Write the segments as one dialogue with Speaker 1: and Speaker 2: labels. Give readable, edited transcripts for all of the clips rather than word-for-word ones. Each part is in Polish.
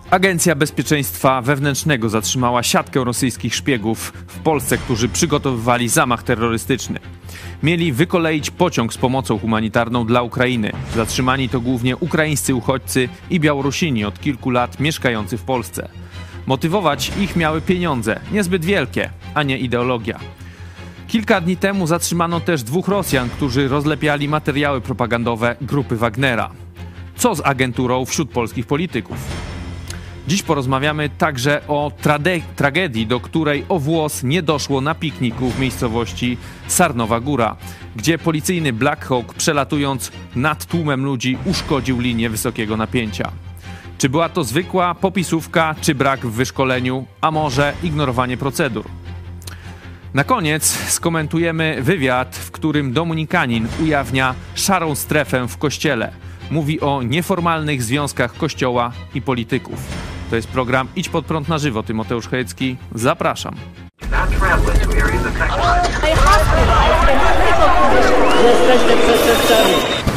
Speaker 1: Agencja Bezpieczeństwa Wewnętrznego zatrzymała siatkę rosyjskich szpiegów w Polsce, którzy przygotowywali zamach terrorystyczny. Mieli wykoleić pociąg z pomocą humanitarną dla Ukrainy. Zatrzymani to głównie ukraińscy uchodźcy i Białorusini od kilku lat mieszkający w Polsce. Motywować ich miały pieniądze, niezbyt wielkie, a nie ideologia. Kilka dni temu zatrzymano też 2 Rosjan, którzy rozlepiali materiały propagandowe grupy Wagnera. Co z agenturą wśród polskich polityków? Dziś porozmawiamy także o tragedii, do której o włos nie doszło na pikniku w miejscowości Sarnowa Góra, gdzie policyjny Black Hawk, przelatując nad tłumem ludzi, uszkodził linię wysokiego napięcia. Czy była to zwykła popisówka, czy brak w wyszkoleniu, a może ignorowanie procedur? Na koniec skomentujemy wywiad, w którym dominikanin ujawnia szarą strefę w kościele. Mówi o nieformalnych związkach kościoła i polityków. To jest program Idź Pod Prąd na żywo. Tymoteusz Chojecki, zapraszam.
Speaker 2: Jesteście przestępcami.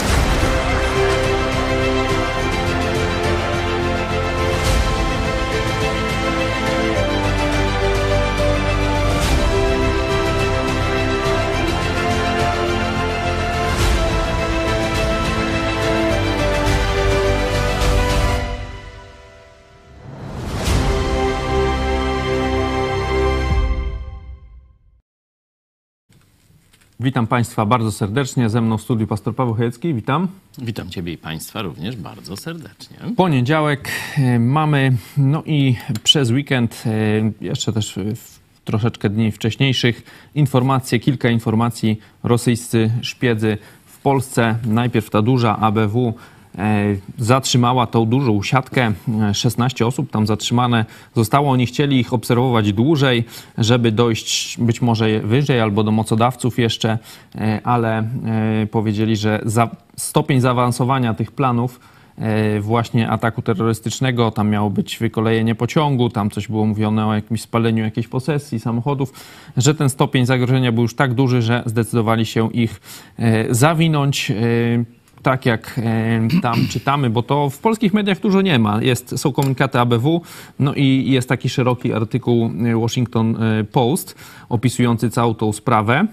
Speaker 1: Witam Państwa bardzo serdecznie. Ze mną w studiu pastor Paweł Chojecki. Witam.
Speaker 3: Witam Ciebie i Państwa również bardzo serdecznie.
Speaker 1: Poniedziałek mamy, no i przez weekend, jeszcze też troszeczkę dni wcześniejszych, kilka informacji. Rosyjscy szpiedzy w Polsce. Najpierw ta duża ABW zatrzymała tą dużą siatkę, 16 osób tam zatrzymane zostało. Oni chcieli ich obserwować dłużej, żeby dojść być może wyżej albo do mocodawców jeszcze, ale powiedzieli, że stopień zaawansowania tych planów właśnie ataku terrorystycznego, tam miało być wykolejenie pociągu, tam coś było mówione o jakimś spaleniu jakiejś posesji, samochodów, że ten stopień zagrożenia był już tak duży, że zdecydowali się ich zawinąć. Tak jak tam czytamy, bo to w polskich mediach dużo nie ma. Są komunikaty ABW, no i jest taki szeroki artykuł Washington Post opisujący całą tą sprawę.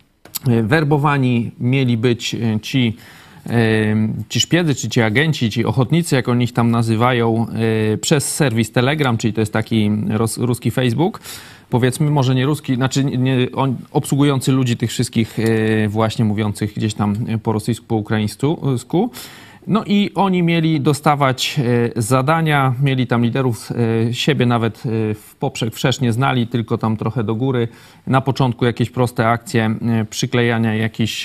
Speaker 1: Werbowani mieli być ci szpiedzy, czy ci agenci, ci ochotnicy, jak oni ich tam nazywają, przez serwis Telegram, czyli to jest taki ruski Facebook. Powiedzmy, może nie ruski, znaczy obsługujący ludzi tych wszystkich właśnie mówiących gdzieś tam po rosyjsku, po ukraińsku. No i oni mieli dostawać zadania, mieli tam liderów, siebie nawet w poprzek wszerz nie znali, tylko tam trochę do góry. Na początku jakieś proste akcje przyklejania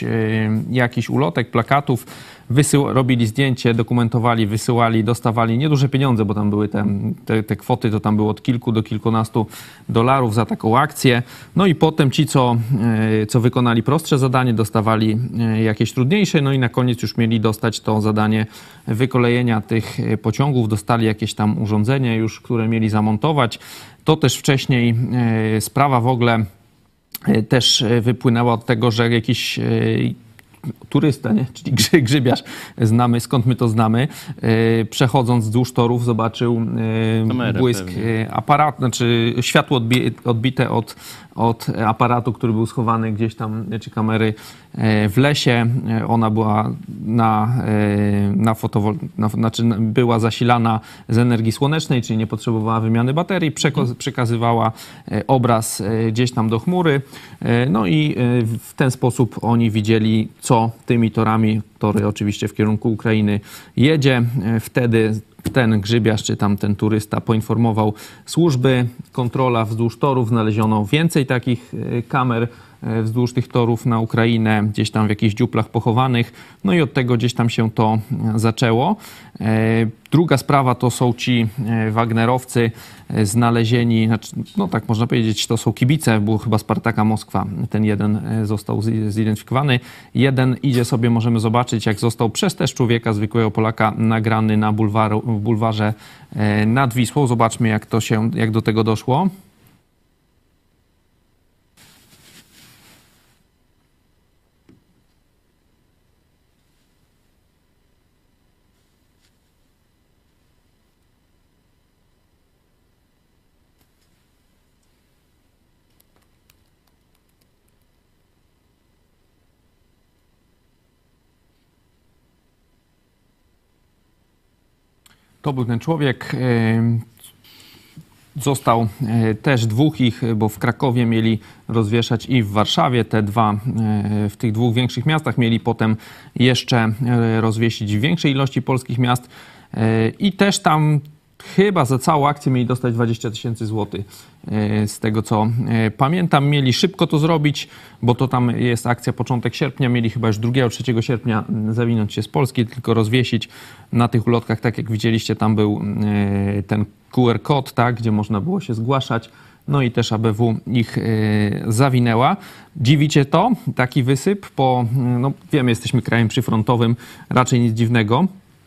Speaker 1: jakichś ulotek, plakatów. Robili zdjęcie, dokumentowali, wysyłali, dostawali nieduże pieniądze, bo tam były te kwoty, to tam było od kilku do kilkunastu dolarów za taką akcję. No i potem ci, co wykonali prostsze zadanie, dostawali jakieś trudniejsze, no i na koniec już mieli dostać to zadanie wykolejenia tych pociągów, dostali jakieś tam urządzenie już, które mieli zamontować. To też wcześniej sprawa w ogóle też wypłynęła od tego, że jakiś turysta, nie? Czyli grzybiarz, znamy, skąd my to znamy, przechodząc wzdłuż torów zobaczył błysk aparatu, znaczy światło odbite od aparatu, który był schowany gdzieś tam, czy kamery w lesie. Ona była znaczy była zasilana z energii słonecznej, czyli nie potrzebowała wymiany baterii, przekazywała obraz gdzieś tam do chmury. No i w ten sposób oni widzieli, co tymi torami, tory oczywiście w kierunku Ukrainy jedzie. Wtedy ten grzybiarz, czy tam ten turysta poinformował służby, kontrola wzdłuż torów, znaleziono więcej takich kamer wzdłuż tych torów na Ukrainę, gdzieś tam w jakichś dziuplach pochowanych. No i od tego gdzieś tam się to zaczęło. Druga sprawa to są ci wagnerowcy znalezieni, znaczy, no tak można powiedzieć, to są kibice, było chyba Spartaka Moskwa. Ten jeden został zidentyfikowany. Jeden idzie sobie, możemy zobaczyć, jak został przez też człowieka, zwykłego Polaka, nagrany na bulwarze nad Wisłą. Zobaczmy, jak do tego doszło. To był ten człowiek. Został też dwóch ich, bo w Krakowie mieli rozwieszać i w Warszawie. Te dwa, w tych dwóch większych miastach mieli potem jeszcze rozwiesić w większej ilości polskich miast. I też tam chyba za całą akcję mieli dostać 20 000 złotych. Z tego co pamiętam, mieli szybko to zrobić, bo to tam jest akcja początek sierpnia. Mieli chyba już 2-3 sierpnia zawinąć się z Polski, tylko rozwiesić na tych ulotkach, tak jak widzieliście, tam był ten QR kod, tak, gdzie można było się zgłaszać. No i też ABW ich zawinęła. Dziwicie to? Taki wysyp? No wiemy, jesteśmy krajem przyfrontowym, raczej nic dziwnego,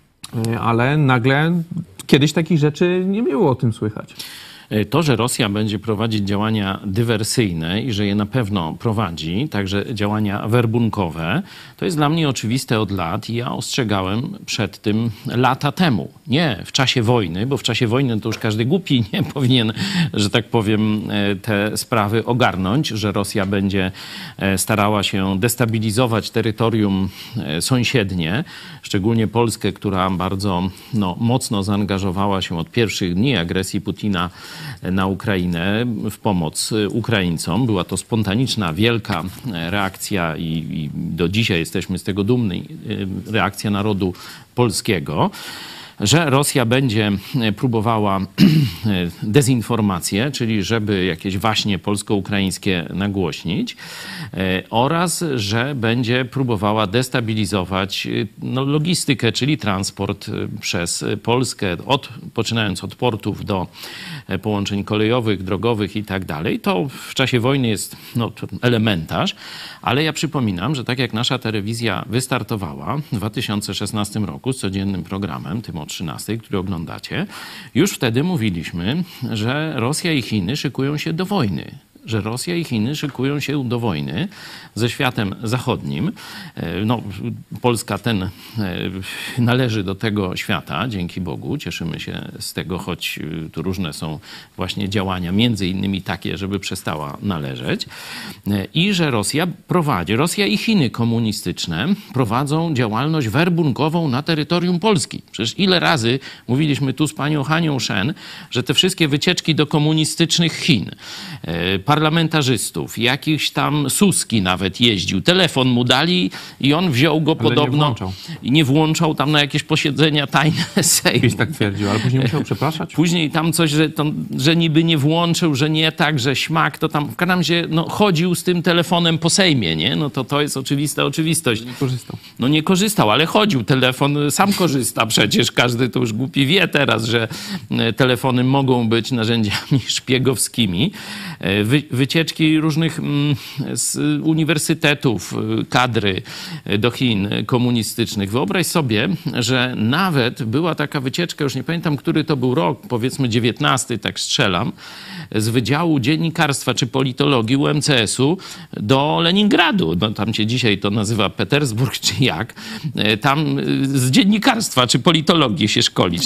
Speaker 1: ale nagle kiedyś takich rzeczy nie było o tym słychać.
Speaker 3: To, że Rosja będzie prowadzić działania dywersyjne i że je na pewno prowadzi, także działania werbunkowe, to jest dla mnie oczywiste od lat i ja ostrzegałem przed tym lata temu. Nie w czasie wojny, bo w czasie wojny to już każdy głupi nie powinien, że tak powiem, te sprawy ogarnąć, że Rosja będzie starała się destabilizować terytorium sąsiednie, szczególnie Polskę, która bardzo mocno zaangażowała się od pierwszych dni agresji Putina na Ukrainę w pomoc Ukraińcom. Była to spontaniczna, wielka reakcja i do dzisiaj jesteśmy z tego dumni, reakcja narodu polskiego, że Rosja będzie próbowała dezinformację, czyli żeby jakieś waśnie polsko-ukraińskie nagłośnić, oraz że będzie próbowała destabilizować logistykę, czyli transport przez Polskę, poczynając od portów do połączeń kolejowych, drogowych i tak dalej. To w czasie wojny jest elementarz, ale ja przypominam, że tak jak nasza telewizja wystartowała w 2016 roku z codziennym programem, tym o 13, który oglądacie, już wtedy mówiliśmy, że Rosja i Chiny szykują się do wojny. Że Rosja i Chiny szykują się do wojny ze światem zachodnim. Polska należy do tego świata, dzięki Bogu. Cieszymy się z tego, choć tu różne są właśnie działania, między innymi takie, żeby przestała należeć. I że Rosja i Chiny komunistyczne prowadzą działalność werbunkową na terytorium Polski. Przecież ile razy mówiliśmy tu z panią Hanią Shen, że te wszystkie wycieczki do komunistycznych Chin, parlamentarzystów, jakichś tam Suski nawet jeździł. Telefon mu dali i on wziął go podobno i nie włączał tam na jakieś posiedzenia tajne Sejmu.
Speaker 1: Kiedyś tak twierdził, ale później musiał przepraszać.
Speaker 3: Później tam coś, że niby nie włączył, że nie tak, że śmak, to tam w każdym razie chodził z tym telefonem po Sejmie, nie? To jest oczywista oczywistość.
Speaker 1: Nie korzystał.
Speaker 3: Nie korzystał, ale chodził. Telefon sam korzysta przecież. Każdy to już głupi wie teraz, że telefony mogą być narzędziami szpiegowskimi. Wycieczki różnych z uniwersytetów, kadry do Chin komunistycznych. Wyobraź sobie, że nawet była taka wycieczka, już nie pamiętam, który to był rok, powiedzmy 19, tak strzelam, z Wydziału Dziennikarstwa czy Politologii UMCS-u do Leningradu. Tam się dzisiaj to nazywa Petersburg czy jak. Tam z dziennikarstwa czy politologii się szkolić.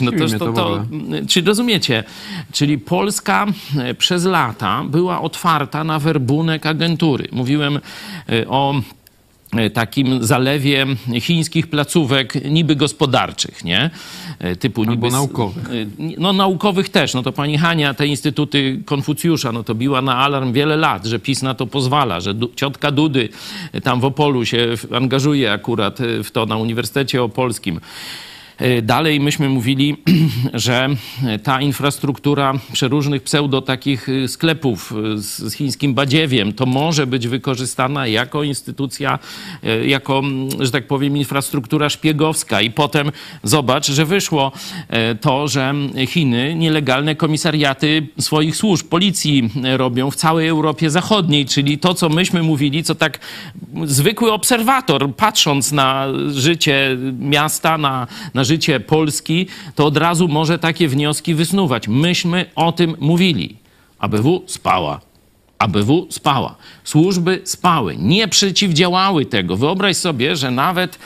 Speaker 3: Czy rozumiecie? Czyli Polska przez lata była otwarta na werbunek agentury. Mówiłem o takim zalewie chińskich placówek niby gospodarczych, nie? Typu
Speaker 1: albo
Speaker 3: niby
Speaker 1: naukowych.
Speaker 3: Naukowych też. To pani Hania, te instytuty Konfucjusza, to biła na alarm wiele lat, że PiS na to pozwala, że ciotka Dudy tam w Opolu się angażuje akurat w to na Uniwersytecie Opolskim. Dalej myśmy mówili, że ta infrastruktura przeróżnych takich sklepów z chińskim badziewiem to może być wykorzystana jako instytucja, jako, że tak powiem, infrastruktura szpiegowska. I potem zobacz, że wyszło to, że Chiny nielegalne komisariaty swoich służb, policji robią w całej Europie Zachodniej, czyli to, co myśmy mówili, co tak zwykły obserwator, patrząc na życie miasta, na życie Polski, to od razu może takie wnioski wysnuwać. Myśmy o tym mówili. ABW spała. ABW spała. Służby spały. Nie przeciwdziałały tego. Wyobraź sobie, że nawet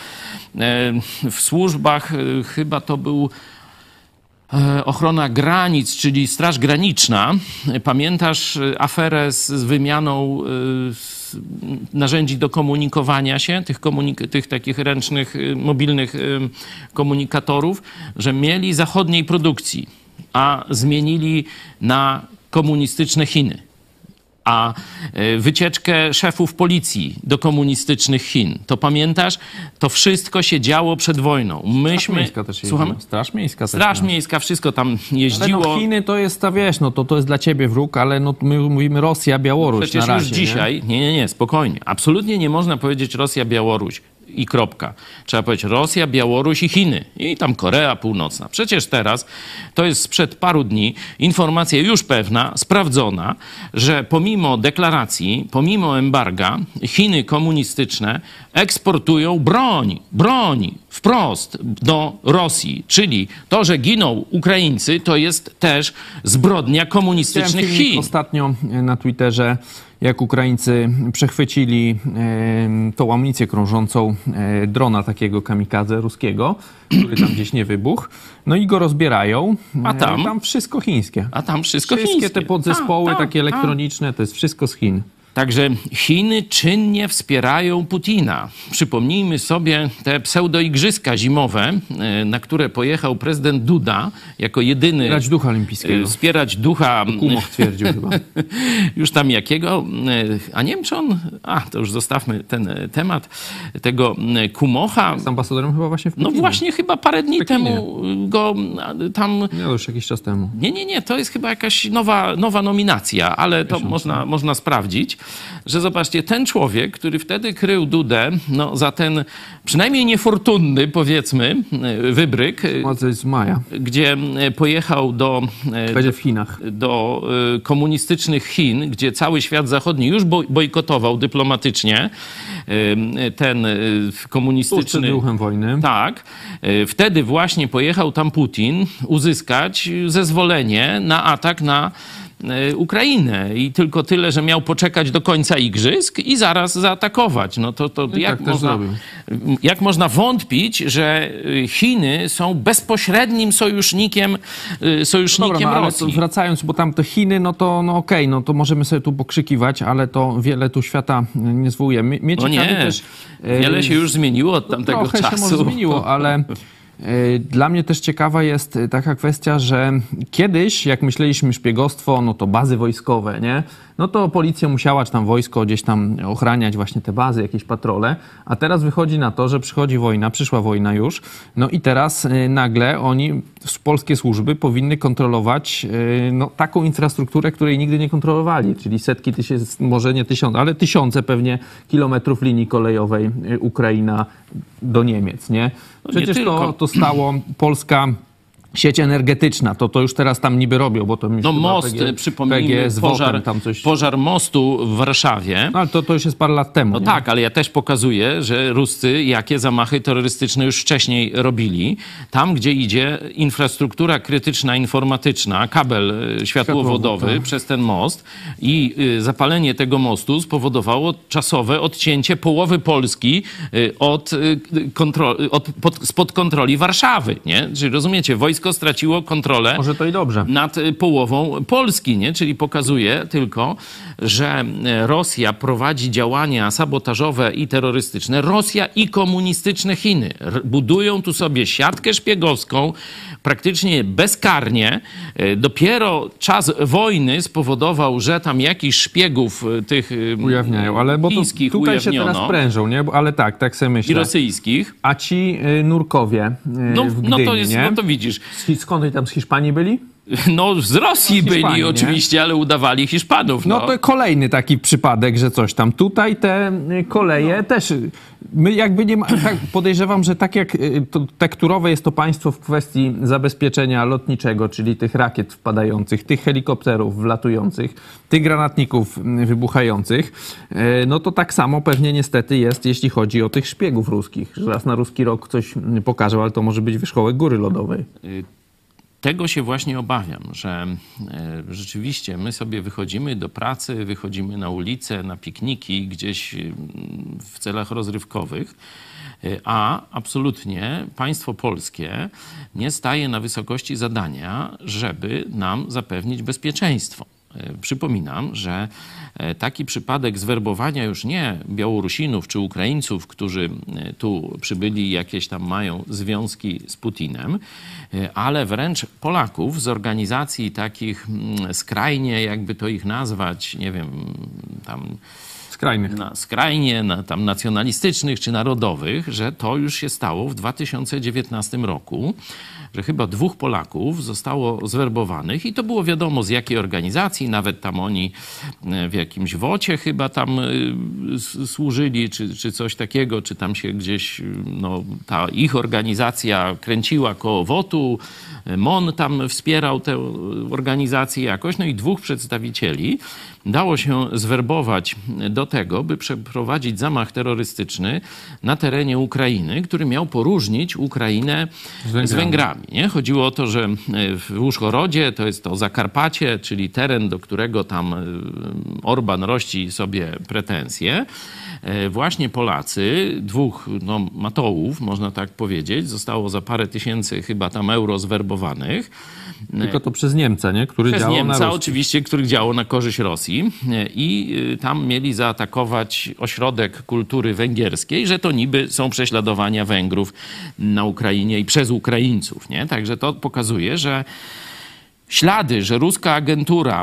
Speaker 3: w służbach, chyba to był ochrona granic, czyli Straż Graniczna. Pamiętasz aferę z wymianą narzędzi do komunikowania się, tych takich ręcznych, mobilnych komunikatorów, że mieli zachodniej produkcji, a zmienili na komunistyczne Chiny. A wycieczkę szefów policji do komunistycznych Chin, to pamiętasz? To wszystko się działo przed wojną.
Speaker 1: Straż Miejska też jeździła. Straż Miejska też.
Speaker 3: Straż Miejska, wszystko tam jeździło.
Speaker 1: Ale no Chiny to jest, wiesz, no to jest dla ciebie wróg, ale no my mówimy Rosja, Białoruś
Speaker 3: Przecież
Speaker 1: na razie,
Speaker 3: już dzisiaj, nie, spokojnie. Absolutnie nie można powiedzieć Rosja, Białoruś i kropka. Trzeba powiedzieć Rosja, Białoruś i Chiny. I tam Korea Północna. Przecież teraz, to jest sprzed paru dni, informacja już pewna, sprawdzona, że pomimo deklaracji, pomimo embarga, Chiny komunistyczne eksportują broń wprost do Rosji. Czyli to, że giną Ukraińcy, to jest też zbrodnia komunistycznych Chin.
Speaker 1: Ostatnio na Twitterze, jak Ukraińcy przechwycili tą amunicję krążącą drona takiego kamikadze ruskiego, który tam gdzieś nie wybuchł, no i go rozbierają.
Speaker 3: A
Speaker 1: tam wszystko chińskie.
Speaker 3: A tam wszystkie
Speaker 1: chińskie. Te podzespoły takie elektroniczne, to jest wszystko z Chin.
Speaker 3: Także Chiny czynnie wspierają Putina. Przypomnijmy sobie te pseudoigrzyska zimowe, na które pojechał prezydent Duda jako jedyny...
Speaker 1: Wspierać ducha olimpijskiego.
Speaker 3: Wspierać ducha...
Speaker 1: Kumoch twierdził chyba.
Speaker 3: Już tam jakiego... A nie wiem, czy on... to już zostawmy ten temat tego Kumocha.
Speaker 1: Z ambasadorem chyba właśnie w Pekinie.
Speaker 3: No właśnie chyba parę dni temu go tam...
Speaker 1: Nie, już jakiś czas temu.
Speaker 3: Nie, to jest chyba jakaś nowa nominacja, ale to można sprawdzić, że zobaczcie, ten człowiek, który wtedy krył Dudę, no za ten przynajmniej niefortunny, powiedzmy, wybryk.
Speaker 1: Z maja.
Speaker 3: Gdzie pojechał
Speaker 1: będzie w Chinach.
Speaker 3: do komunistycznych Chin, gdzie cały świat zachodni już bojkotował dyplomatycznie ten komunistyczny...
Speaker 1: Przed wybuchem wojny.
Speaker 3: Tak. Wtedy właśnie pojechał tam Putin uzyskać zezwolenie na atak na Ukrainę i tylko tyle, że miał poczekać do końca igrzysk i zaraz zaatakować. No to jak można wątpić, że Chiny są bezpośrednim sojusznikiem
Speaker 1: Dobra,
Speaker 3: Rosji?
Speaker 1: Ale wracając, bo tam te Chiny, no to okej, no to możemy sobie tu pokrzykiwać, ale to wiele tu świata nie zwołuje.
Speaker 3: Wiele się już zmieniło od tamtego czasu.
Speaker 1: Trochę się może zmieniło, ale... Dla mnie też ciekawa jest taka kwestia, że kiedyś, jak myśleliśmy szpiegostwo, no to bazy wojskowe, nie? No to policja musiała, czy tam wojsko gdzieś tam ochraniać właśnie te bazy, jakieś patrole, a teraz wychodzi na to, że przyszła wojna już, no i teraz nagle polskie służby powinny kontrolować taką infrastrukturę, której nigdy nie kontrolowali, czyli setki tysięcy, może nie tysiące, ale tysiące pewnie kilometrów linii kolejowej Ukraina do Niemiec, nie? Przecież to stało Polska... Sieć energetyczna, to już teraz tam niby robią, bo to mi
Speaker 3: No most, przypomnijmy, pożar mostu w Warszawie.
Speaker 1: No, ale to już jest parę lat temu.
Speaker 3: No tak, ale ja też pokazuję, że Ruscy jakie zamachy terrorystyczne już wcześniej robili. Tam, gdzie idzie infrastruktura krytyczna, informatyczna, kabel światłowodowy przez ten most i zapalenie tego mostu spowodowało czasowe odcięcie połowy Polski spod kontroli Warszawy, nie? Czyli rozumiecie, wojsko straciło kontrolę
Speaker 1: może to i dobrze.
Speaker 3: Nad połową Polski, nie? Czyli pokazuje tylko, że Rosja prowadzi działania sabotażowe i terrorystyczne. Rosja i komunistyczne Chiny budują tu sobie siatkę szpiegowską praktycznie bezkarnie. Dopiero czas wojny spowodował, że tam jakichś szpiegów tych
Speaker 1: ujawniają, ale bo
Speaker 3: chińskich
Speaker 1: tutaj
Speaker 3: ujawniono.
Speaker 1: Się teraz prężą, nie? Ale tak sobie myślę.
Speaker 3: I rosyjskich.
Speaker 1: A ci nurkowie w Gdyni,
Speaker 3: no to widzisz.
Speaker 1: Skąd oni tam z Hiszpanii byli?
Speaker 3: No z Rosji byli
Speaker 1: nie?
Speaker 3: oczywiście, ale udawali Hiszpanów.
Speaker 1: No to kolejny taki przypadek, że coś tam. Tutaj te koleje też... My jakby nie tak podejrzewam, że tak jak tekturowe jest to państwo w kwestii zabezpieczenia lotniczego, czyli tych rakiet wpadających, tych helikopterów wlatujących, tych granatników wybuchających, no to tak samo pewnie niestety jest, jeśli chodzi o tych szpiegów ruskich, że raz na ruski rok coś pokażą, ale to może być wierzchołek góry lodowej.
Speaker 3: Tego się właśnie obawiam, że rzeczywiście my sobie wychodzimy do pracy, wychodzimy na ulicę, na pikniki, gdzieś w celach rozrywkowych, a absolutnie państwo polskie nie staje na wysokości zadania, żeby nam zapewnić bezpieczeństwo. Przypominam, że taki przypadek zwerbowania już nie Białorusinów czy Ukraińców, którzy tu przybyli, jakieś tam mają związki z Putinem, ale wręcz Polaków z organizacji takich skrajnie, jakby to ich nazwać, nie wiem, tam skrajnie tam nacjonalistycznych czy narodowych, że to już się stało w 2019 roku, że chyba 2 Polaków zostało zwerbowanych i to było wiadomo z jakiej organizacji, nawet tam oni w jakimś WOcie chyba tam służyli, czy coś takiego, czy tam się gdzieś no, ta ich organizacja kręciła koło WOT-u, MON tam wspierał tę organizację jakoś, no i 2 przedstawicieli dało się zwerbować do tego, by przeprowadzić zamach terrorystyczny na terenie Ukrainy, który miał poróżnić Ukrainę z Węgrami. Nie? Chodziło o to, że w Użhorodzie, to jest to Zakarpacie, czyli teren, do którego tam Orban rości sobie pretensje, właśnie Polacy, 2 matołów, można tak powiedzieć, zostało za parę tysięcy chyba tam euro zwerbowanych.
Speaker 1: Tylko to przez Niemca, nie? Który
Speaker 3: przez
Speaker 1: działał
Speaker 3: Niemca,
Speaker 1: na
Speaker 3: oczywiście, który działał na korzyść Rosji i tam mieli zaatakować ośrodek kultury węgierskiej, że to niby są prześladowania Węgrów na Ukrainie i przez Ukraińców, nie? Także to pokazuje, że ślady, że ruska agentura,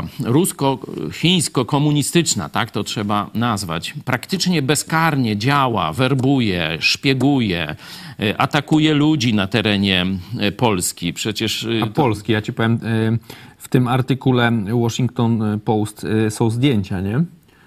Speaker 3: rusko-chińsko-komunistyczna, tak to trzeba nazwać, praktycznie bezkarnie działa, werbuje, szpieguje, atakuje ludzi na terenie Polski. Przecież...
Speaker 1: A Polski, ja ci powiem, w tym artykule Washington Post są zdjęcia, nie?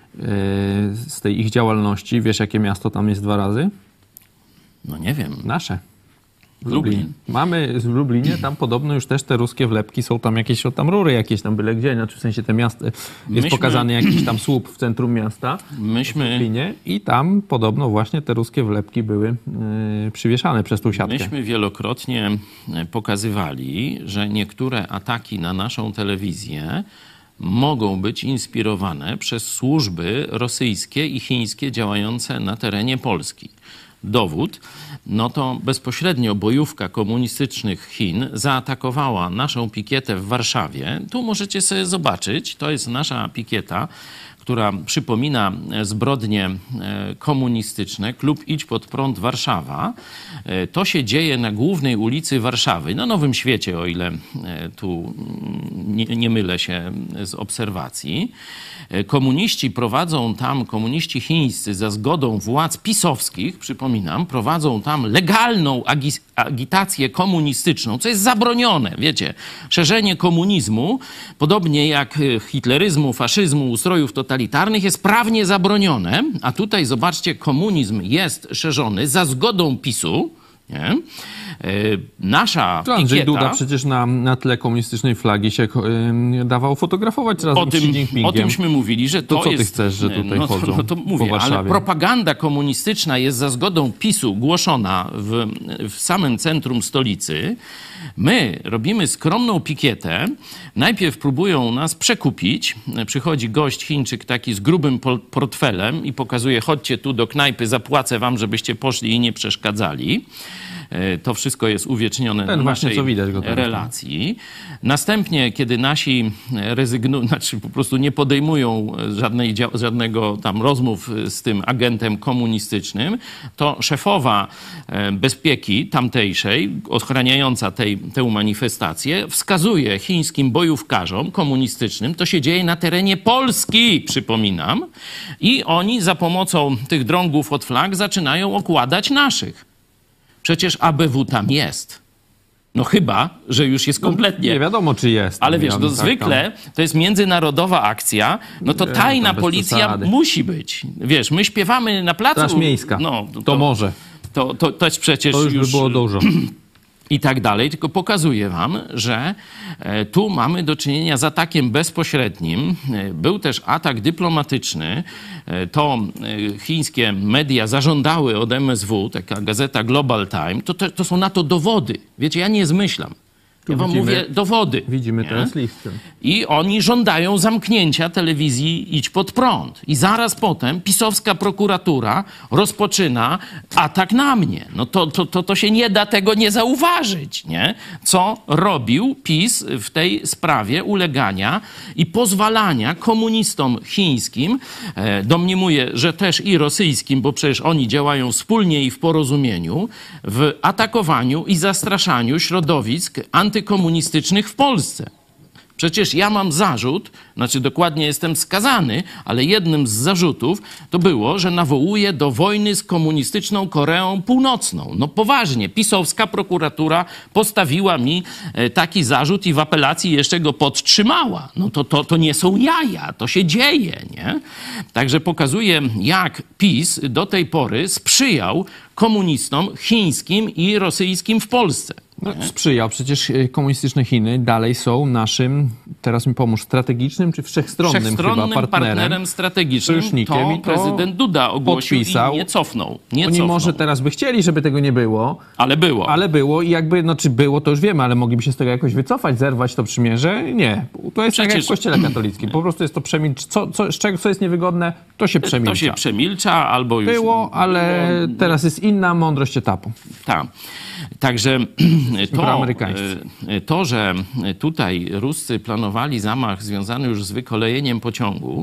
Speaker 1: Z tej ich działalności. Wiesz, jakie miasto tam jest 2 razy?
Speaker 3: No nie wiem.
Speaker 1: Nasze. Lublin. Mamy w Lublinie, tam podobno już też te ruskie wlepki, są tam jakieś, są tam rury jakieś tam byle gdzie, znaczy w sensie te miasto, jest pokazany jakiś tam słup w centrum miasta w Lublinie i tam podobno właśnie te ruskie wlepki były przywieszane przez tą siatkę.
Speaker 3: Myśmy wielokrotnie pokazywali, że niektóre ataki na naszą telewizję mogą być inspirowane przez służby rosyjskie i chińskie działające na terenie Polski. Dowód, no to bezpośrednio bojówka komunistycznych Chin zaatakowała naszą pikietę w Warszawie. Tu możecie sobie zobaczyć, to jest nasza pikieta, która przypomina zbrodnie komunistyczne. Klub Idź Pod Prąd Warszawa. To się dzieje na głównej ulicy Warszawy, na Nowym Świecie, o ile tu nie mylę się z obserwacji. Komuniści prowadzą tam, komuniści chińscy za zgodą władz pisowskich, przypominam, prowadzą tam legalną agitację komunistyczną, co jest zabronione. Wiecie, szerzenie komunizmu, podobnie jak hitleryzmu, faszyzmu, ustrojów totalitarnych, jest prawnie zabronione, a tutaj zobaczcie, komunizm jest szerzony za zgodą PiS-u. Nie? Nasza
Speaker 1: Andrzej
Speaker 3: pikieta...
Speaker 1: Duda przecież na tle komunistycznej flagi się dawał fotografować razem z Xi Jinpingiem.
Speaker 3: O tymśmy mówili, że to
Speaker 1: co
Speaker 3: jest...
Speaker 1: ty chcesz, że tutaj chodzą
Speaker 3: to mówię,
Speaker 1: po Warszawie?
Speaker 3: Ale propaganda komunistyczna jest za zgodą PiS-u głoszona w samym centrum stolicy. My robimy skromną pikietę. Najpierw próbują nas przekupić. Przychodzi gość, Chińczyk taki z grubym portfelem i pokazuje, chodźcie tu do knajpy, zapłacę wam, żebyście poszli i nie przeszkadzali. To wszystko jest uwiecznione na naszej relacji. Następnie, kiedy nasi po prostu nie podejmują żadnego tam rozmów z tym agentem komunistycznym, to szefowa bezpieki tamtejszej, ochraniająca tę manifestację, wskazuje chińskim bojówkarzom komunistycznym, to się dzieje na terenie Polski, przypominam, i oni za pomocą tych drągów od flag zaczynają okładać naszych. Przecież ABW tam jest. No chyba, że już jest kompletnie...
Speaker 1: Nie wiadomo, czy jest.
Speaker 3: Ale wiesz, zwykle to jest międzynarodowa akcja, no to tajna policja musi być. Wiesz, my śpiewamy na placu...
Speaker 1: Straż Miejska.
Speaker 3: No,
Speaker 1: to może.
Speaker 3: To jest przecież
Speaker 1: to już by było dużo.
Speaker 3: I tak dalej, tylko pokazuję wam, że tu mamy do czynienia z atakiem bezpośrednim. Był też atak dyplomatyczny. To chińskie media zażądały od MSW, taka gazeta Global Time. To są na to dowody. Wiecie, ja nie zmyślam. Ja wam
Speaker 1: widzimy-
Speaker 3: mówię dowody.
Speaker 1: Widzimy
Speaker 3: nie?
Speaker 1: teraz listy.
Speaker 3: I oni żądają zamknięcia telewizji Idź Pod Prąd. I zaraz potem pisowska prokuratura rozpoczyna atak na mnie. No to się nie da tego nie zauważyć, nie? Co robił PiS w tej sprawie ulegania i pozwalania komunistom chińskim, domniemuję, że też i rosyjskim, bo przecież oni działają wspólnie i w porozumieniu, w atakowaniu i zastraszaniu środowisk antykomunistycznych w Polsce. Przecież ja mam zarzut, znaczy dokładnie jestem skazany, ale jednym z zarzutów to było, że nawołuję do wojny z komunistyczną Koreą Północną. No poważnie, pisowska prokuratura postawiła mi taki zarzut i w apelacji jeszcze go podtrzymała. No to nie są jaja, to się dzieje, nie? Także pokazuje, jak PiS do tej pory sprzyjał komunistom chińskim i rosyjskim w Polsce.
Speaker 1: No, sprzyjał. Przecież komunistyczne Chiny dalej są naszym, teraz mi pomóż, strategicznym czy wszechstronnym chyba partnerem
Speaker 3: strategicznym.
Speaker 1: sojusznikiem.
Speaker 3: To
Speaker 1: I to
Speaker 3: prezydent Duda ogłosił
Speaker 1: podpisał.
Speaker 3: i nie cofnął.
Speaker 1: Oni może teraz by chcieli, żeby tego nie było,
Speaker 3: Ale było.
Speaker 1: ale było i jakby, no czy było, to już wiemy, ale mogliby się z tego jakoś wycofać, zerwać to przymierze? Nie. To jest tak jak
Speaker 3: Przecież-
Speaker 1: w Kościele katolickim. Po prostu jest to co jest niewygodne, to się przemilcza.
Speaker 3: To się przemilcza albo już...
Speaker 1: Było, ale teraz jest inna mądrość etapu.
Speaker 3: Tak. Także
Speaker 1: Proamerykańscy.
Speaker 3: to, że tutaj Ruscy planowali zamach związany już z wykolejeniem pociągu,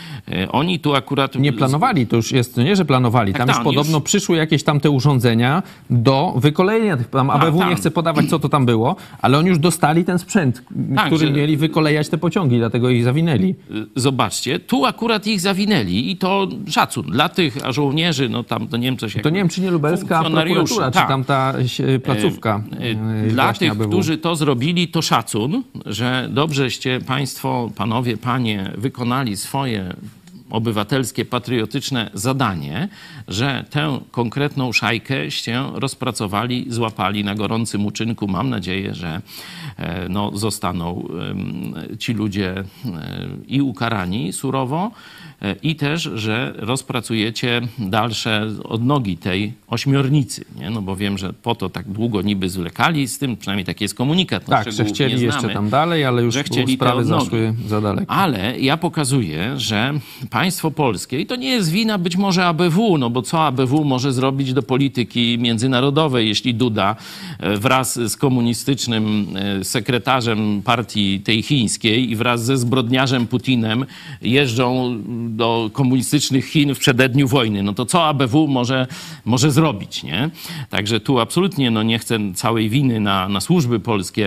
Speaker 3: oni tu akurat...
Speaker 1: Nie planowali, to już jest, nie, że planowali.
Speaker 3: Tak,
Speaker 1: Tam już
Speaker 3: tak,
Speaker 1: podobno przyszły jakieś tam te urządzenia do wykolejenia tych. Tam ABW
Speaker 3: tam.
Speaker 1: nie chce podawać, co to tam było, ale oni już dostali ten sprzęt,
Speaker 3: Tak,
Speaker 1: który
Speaker 3: że-
Speaker 1: mieli wykolejać te pociągi, dlatego ich zawinęli.
Speaker 3: Zobaczcie, tu akurat ich zawinęli i to szacun dla tych żołnierzy, no tam, to nie wiem, coś jak...
Speaker 1: To nie wiem, czy nie lubelska
Speaker 3: funkcjonariuszy,
Speaker 1: prokuratura,
Speaker 3: tak.
Speaker 1: czy tam ta placówka.
Speaker 3: Dla
Speaker 1: właśnie
Speaker 3: tych,
Speaker 1: ABW.
Speaker 3: którzy to zrobili, to szacun, że dobrzeście państwo, panowie, panie, wykonali swoje obywatelskie, patriotyczne zadanie, że tę konkretną szajkę rozpracowali, złapali na gorącym uczynku. Mam nadzieję, że zostaną ci ludzie i ukarani surowo, i też, że rozpracujecie dalsze odnogi tej ośmiornicy, nie? No bo wiem, że po to tak długo niby zwlekali z tym, przynajmniej taki jest komunikat.
Speaker 1: Tak, że chcieli jeszcze tam dalej, ale już
Speaker 3: że chcieli te
Speaker 1: sprawy
Speaker 3: odnogi.
Speaker 1: zaszły za daleko.
Speaker 3: Ale ja pokazuję, że państwo polskie, i to nie jest wina być może ABW, no bo co ABW może zrobić do polityki międzynarodowej, jeśli Duda wraz z komunistycznym sekretarzem partii tej chińskiej i wraz ze zbrodniarzem Putinem jeżdżą do komunistycznych Chin w przededniu wojny. No to co ABW może zrobić, nie? Także tu absolutnie nie chcę całej winy na służby polskie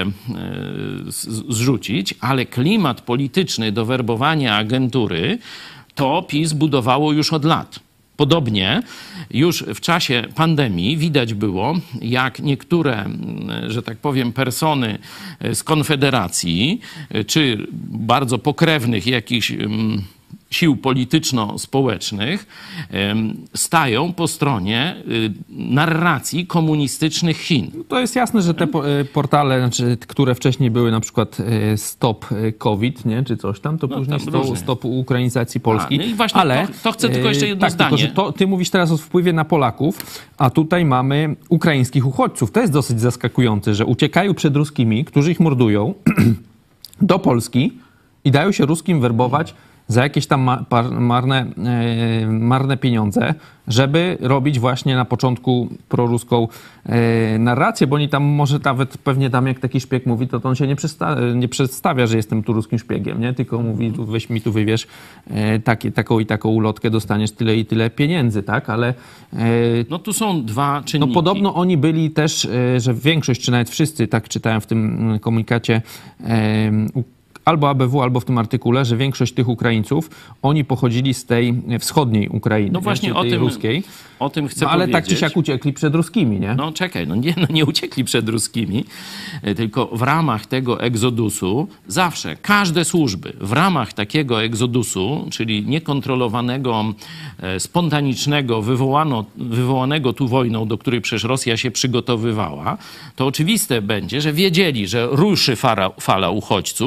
Speaker 3: zrzucić, ale klimat polityczny do werbowania agentury to PiS budowało już od lat. Podobnie już w czasie pandemii widać było, jak niektóre, że tak powiem, persony z Konfederacji, czy bardzo pokrewnych jakichś sił polityczno-społecznych stają po stronie narracji komunistycznych Chin.
Speaker 1: To jest jasne, że te portale, które wcześniej były na przykład Stop COVID, nie, czy coś tam, to później
Speaker 3: tam różnie.
Speaker 1: Stop ukrainizacji Polski.
Speaker 3: No i właśnie to chcę tylko jeszcze jedno zdanie.
Speaker 1: Tylko, że ty mówisz teraz o wpływie na Polaków, a tutaj mamy ukraińskich uchodźców. To jest dosyć zaskakujące, że uciekają przed ruskimi, którzy ich mordują, do Polski i dają się ruskim werbować za jakieś tam marne pieniądze, żeby robić właśnie na początku proruską narrację, bo oni tam może nawet pewnie tam jak taki szpieg mówi, to on się nie przedstawia, że jestem tu ruskim szpiegiem, nie? Tylko mówi, weź mi tu wywierz taką i taką ulotkę, dostaniesz tyle i tyle pieniędzy, tak? Ale
Speaker 3: no tu są dwa czynniki.
Speaker 1: no podobno oni byli też, że większość, czy nawet wszyscy, tak czytałem w tym komunikacie albo ABW, albo w tym artykule, że większość tych Ukraińców, oni pochodzili z tej wschodniej Ukrainy,
Speaker 3: no właśnie
Speaker 1: tej ruskiej.
Speaker 3: O tym chcę
Speaker 1: ale
Speaker 3: powiedzieć.
Speaker 1: tak czy siak uciekli przed ruskimi, nie?
Speaker 3: No czekaj, nie uciekli przed ruskimi, tylko w ramach tego egzodusu zawsze, każde służby w ramach takiego egzodusu, czyli niekontrolowanego, spontanicznego, wywołanego tu wojną, do której przecież Rosja się przygotowywała, to oczywiste będzie, że wiedzieli, że ruszy fala uchodźców, że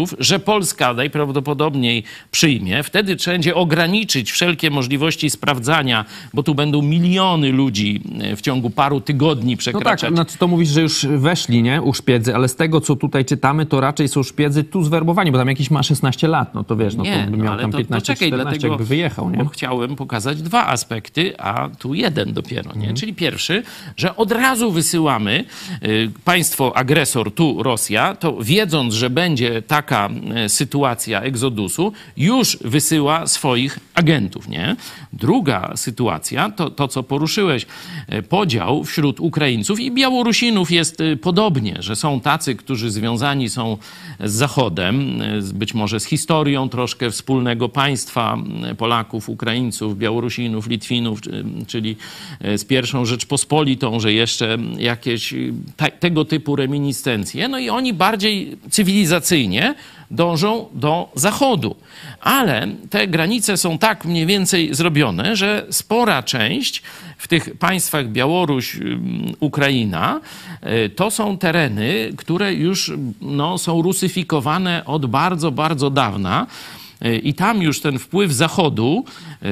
Speaker 3: Polska najprawdopodobniej przyjmie, wtedy trzeba będzie ograniczyć wszelkie możliwości sprawdzania, bo tu będą miliony ludzi w ciągu paru tygodni
Speaker 1: No
Speaker 3: przekraczać.
Speaker 1: tak, znaczy to mówisz, że już weszli, nie, u szpiedzy, ale z tego, co tutaj czytamy, to raczej są szpiedzy tu zwerbowani, bo tam jakiś ma 16 lat, no to wiesz, no
Speaker 3: Nie,
Speaker 1: to by miał
Speaker 3: ale
Speaker 1: tam
Speaker 3: to
Speaker 1: 15-14,
Speaker 3: dlatego,
Speaker 1: jakby wyjechał, nie?
Speaker 3: Bo chciałem pokazać dwa aspekty, a tu jeden dopiero, nie? Czyli pierwszy, że od razu wysyłamy państwo agresor, tu Rosja, to wiedząc, że będzie taka sytuacja egzodusu, już wysyła swoich agentów, nie? Druga sytuacja, to co poruszyłeś, podział wśród Ukraińców i Białorusinów jest podobnie, że są tacy, którzy związani są z Zachodem, być może z historią troszkę wspólnego państwa Polaków, Ukraińców, Białorusinów, Litwinów, czyli z pierwszą Rzeczpospolitą, że jeszcze jakieś tego typu reminiscencje. No i oni bardziej cywilizacyjnie dążą do Zachodu. Ale te granice są tak mniej więcej zrobione, że spora część w tych państwach Białoruś, Ukraina, to są tereny, które już są rusyfikowane od bardzo, bardzo dawna. I tam już ten wpływ Zachodu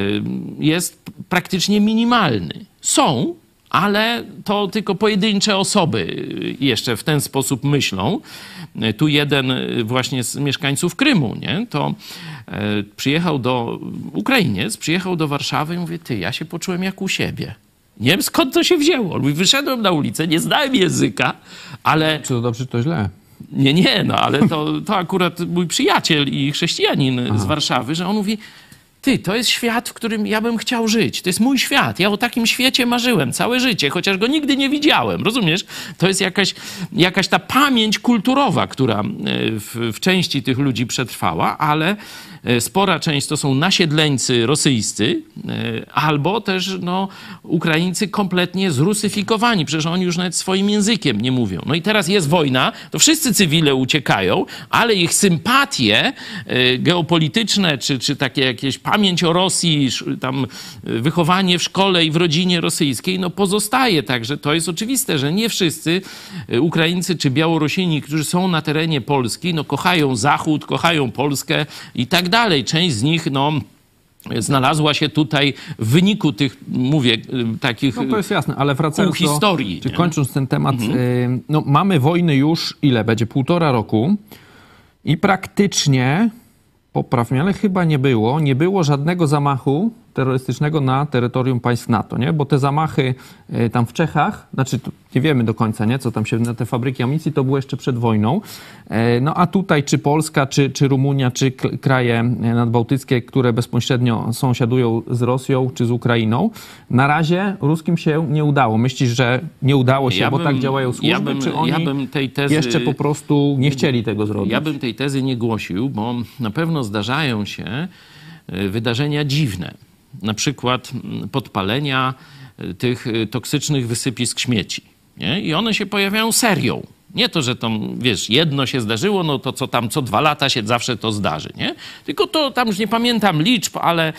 Speaker 3: jest praktycznie minimalny. Są, ale to tylko pojedyncze osoby jeszcze w ten sposób myślą. Tu jeden właśnie z mieszkańców Krymu, nie? To przyjechał Ukrainiec, przyjechał do Warszawy i mówi, ja się poczułem jak u siebie. Nie wiem, skąd to się wzięło. On mówi, wyszedłem na ulicę, nie znałem języka, ale...
Speaker 1: Czy to dobrze, czy to źle?
Speaker 3: Nie, ale to akurat mój przyjaciel i chrześcijanin z Warszawy, że on mówi, to jest świat, w którym ja bym chciał żyć. To jest mój świat. Ja o takim świecie marzyłem całe życie, chociaż go nigdy nie widziałem. Rozumiesz? To jest jakaś ta pamięć kulturowa, która w części tych ludzi przetrwała, ale spora część to są nasiedleńcy rosyjscy, albo też Ukraińcy kompletnie zrusyfikowani. Przecież oni już nawet swoim językiem nie mówią. No i teraz jest wojna, to wszyscy cywile uciekają, ale ich sympatie geopolityczne, czy takie jakieś pamięć o Rosji, tam wychowanie w szkole i w rodzinie rosyjskiej, pozostaje. Także to jest oczywiste, że nie wszyscy Ukraińcy czy Białorusini, którzy są na terenie Polski, kochają Zachód, kochają Polskę i tak dalej. Część z nich, znalazła się tutaj w wyniku tych, takich
Speaker 1: to jest jasne, ale wracając
Speaker 3: historii.
Speaker 1: Czy kończąc ten temat, mamy wojny już, ile będzie? 1,5 roku i praktycznie, popraw mnie, ale chyba nie było żadnego zamachu terrorystycznego na terytorium państw NATO, nie? Bo te zamachy tam w Czechach, nie wiemy do końca, nie? Co tam się na te fabryki amunicji, to było jeszcze przed wojną. A tutaj czy Polska, czy Rumunia, czy kraje nadbałtyckie, które bezpośrednio sąsiadują z Rosją, czy z Ukrainą, na razie ruskim się nie udało. Myślisz, że nie udało się, bo tak działają służby, czy oni jeszcze po prostu nie chcieli tego zrobić?
Speaker 3: Ja bym tej tezy nie głosił, bo na pewno zdarzają się wydarzenia dziwne. Na przykład podpalenia tych toksycznych wysypisk śmieci. Nie? I one się pojawiają serią. Nie to, że tam, jedno się zdarzyło, to co 2 lata się zawsze to zdarzy, nie? Tylko to tam już nie pamiętam liczb, ale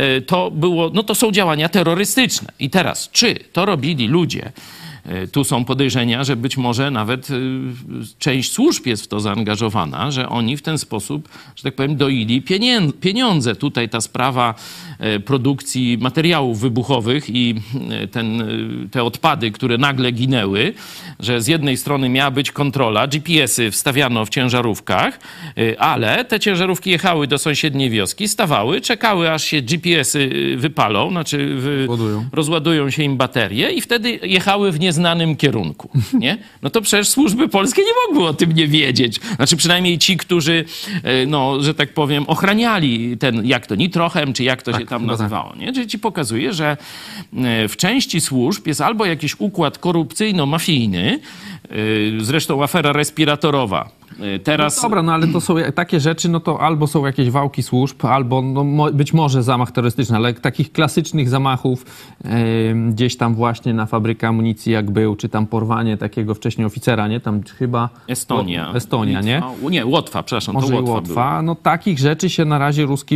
Speaker 3: to było, to są działania terrorystyczne. I teraz, czy to robili ludzie? Tu są podejrzenia, że być może nawet część służb jest w to zaangażowana, że oni w ten sposób, że tak powiem, doili pieniądze. Tutaj ta sprawa produkcji materiałów wybuchowych i te odpady, które nagle ginęły, że z jednej strony miała być kontrola, GPS-y wstawiano w ciężarówkach, ale te ciężarówki jechały do sąsiedniej wioski, stawały, czekały, aż się GPS-y wypalą, rozładują się im baterie i wtedy jechały w nieznanym kierunku, nie? To przecież służby polskie nie mogły o tym nie wiedzieć. Przynajmniej ci, którzy, że tak powiem, ochraniali jak to nitrochem, czy jak to się tam nazywało, nie? Czyli ci pokazuje, że w części służb jest albo jakiś układ korupcyjno-mafijny, zresztą afera respiratorowa. Teraz...
Speaker 1: Dobra, ale to są takie rzeczy, to albo są jakieś wałki służb, albo być może zamach terrorystyczny, ale takich klasycznych zamachów gdzieś tam właśnie na fabrykę amunicji jak był, czy tam porwanie takiego wcześniej oficera, nie? Tam chyba...
Speaker 3: Estonia,
Speaker 1: nie?
Speaker 3: Nie, Łotwa, przepraszam,
Speaker 1: może
Speaker 3: to Łotwa.
Speaker 1: Takich rzeczy się na razie ruskim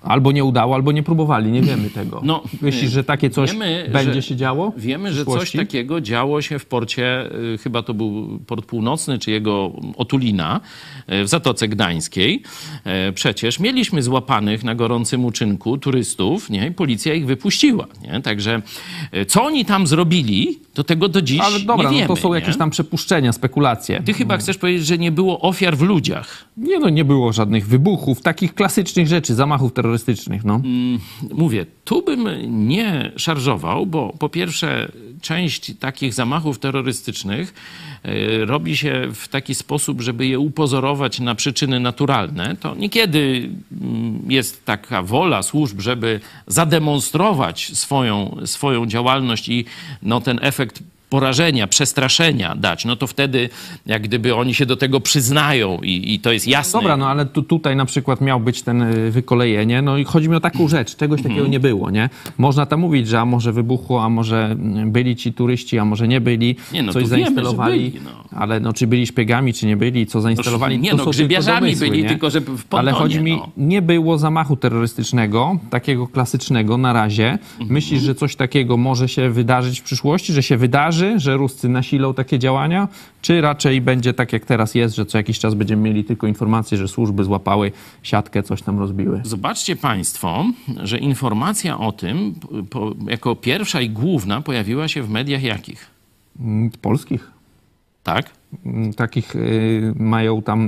Speaker 1: Albo nie udało, albo nie próbowali, nie wiemy tego.
Speaker 3: No,
Speaker 1: Myślisz, że takie coś będzie się działo?
Speaker 3: Wiemy, że coś takiego działo się w porcie, chyba to był Port Północny, czy jego Otulina w Zatoce Gdańskiej. Przecież mieliśmy złapanych na gorącym uczynku turystów, nie? I policja ich wypuściła. Nie? Także co oni tam zrobili, to tego do dziś
Speaker 1: Ale dobra,
Speaker 3: nie wiemy.
Speaker 1: No to są jakieś tam przepuszczenia, spekulacje.
Speaker 3: Ty chyba chcesz powiedzieć, że nie było ofiar w ludziach.
Speaker 1: Nie, no nie było żadnych wybuchów, takich klasycznych rzeczy, zamachów terrorystycznych, no.
Speaker 3: Mówię, tu bym nie szarżował, bo po pierwsze część takich zamachów terrorystycznych robi się w taki sposób, żeby je upozorować na przyczyny naturalne. To niekiedy jest taka wola służb, żeby zademonstrować swoją działalność i no, ten efekt porażenia, przestraszenia dać, no to wtedy jak gdyby oni się do tego przyznają i to jest jasne.
Speaker 1: Dobra, no ale tutaj na przykład miał być ten wykolejenie, no i chodzi mi o taką rzecz, czegoś takiego nie było, nie? Można tam mówić, że a może wybuchło, a może byli ci turyści, a może nie byli,
Speaker 3: nie, no,
Speaker 1: coś zainstalowali,
Speaker 3: wiemy, że byli, no.
Speaker 1: Ale no czy byli szpiegami, czy nie byli, co zainstalowali,
Speaker 3: nie,
Speaker 1: to
Speaker 3: no
Speaker 1: są
Speaker 3: grzybiarzami
Speaker 1: domysły,
Speaker 3: byli,
Speaker 1: nie?
Speaker 3: tylko że w pontonie,
Speaker 1: ale chodzi mi,
Speaker 3: no.
Speaker 1: nie było zamachu terrorystycznego, takiego klasycznego na razie. Myślisz, że coś takiego może się wydarzyć w przyszłości, że się wydarzy, że Ruscy nasilą takie działania, czy raczej będzie tak jak teraz jest, że co jakiś czas będziemy mieli tylko informację, że służby złapały siatkę, coś tam rozbiły?
Speaker 3: Zobaczcie państwo, że informacja o tym jako pierwsza i główna pojawiła się w mediach jakich?
Speaker 1: Polskich.
Speaker 3: Tak?
Speaker 1: Takich mają tam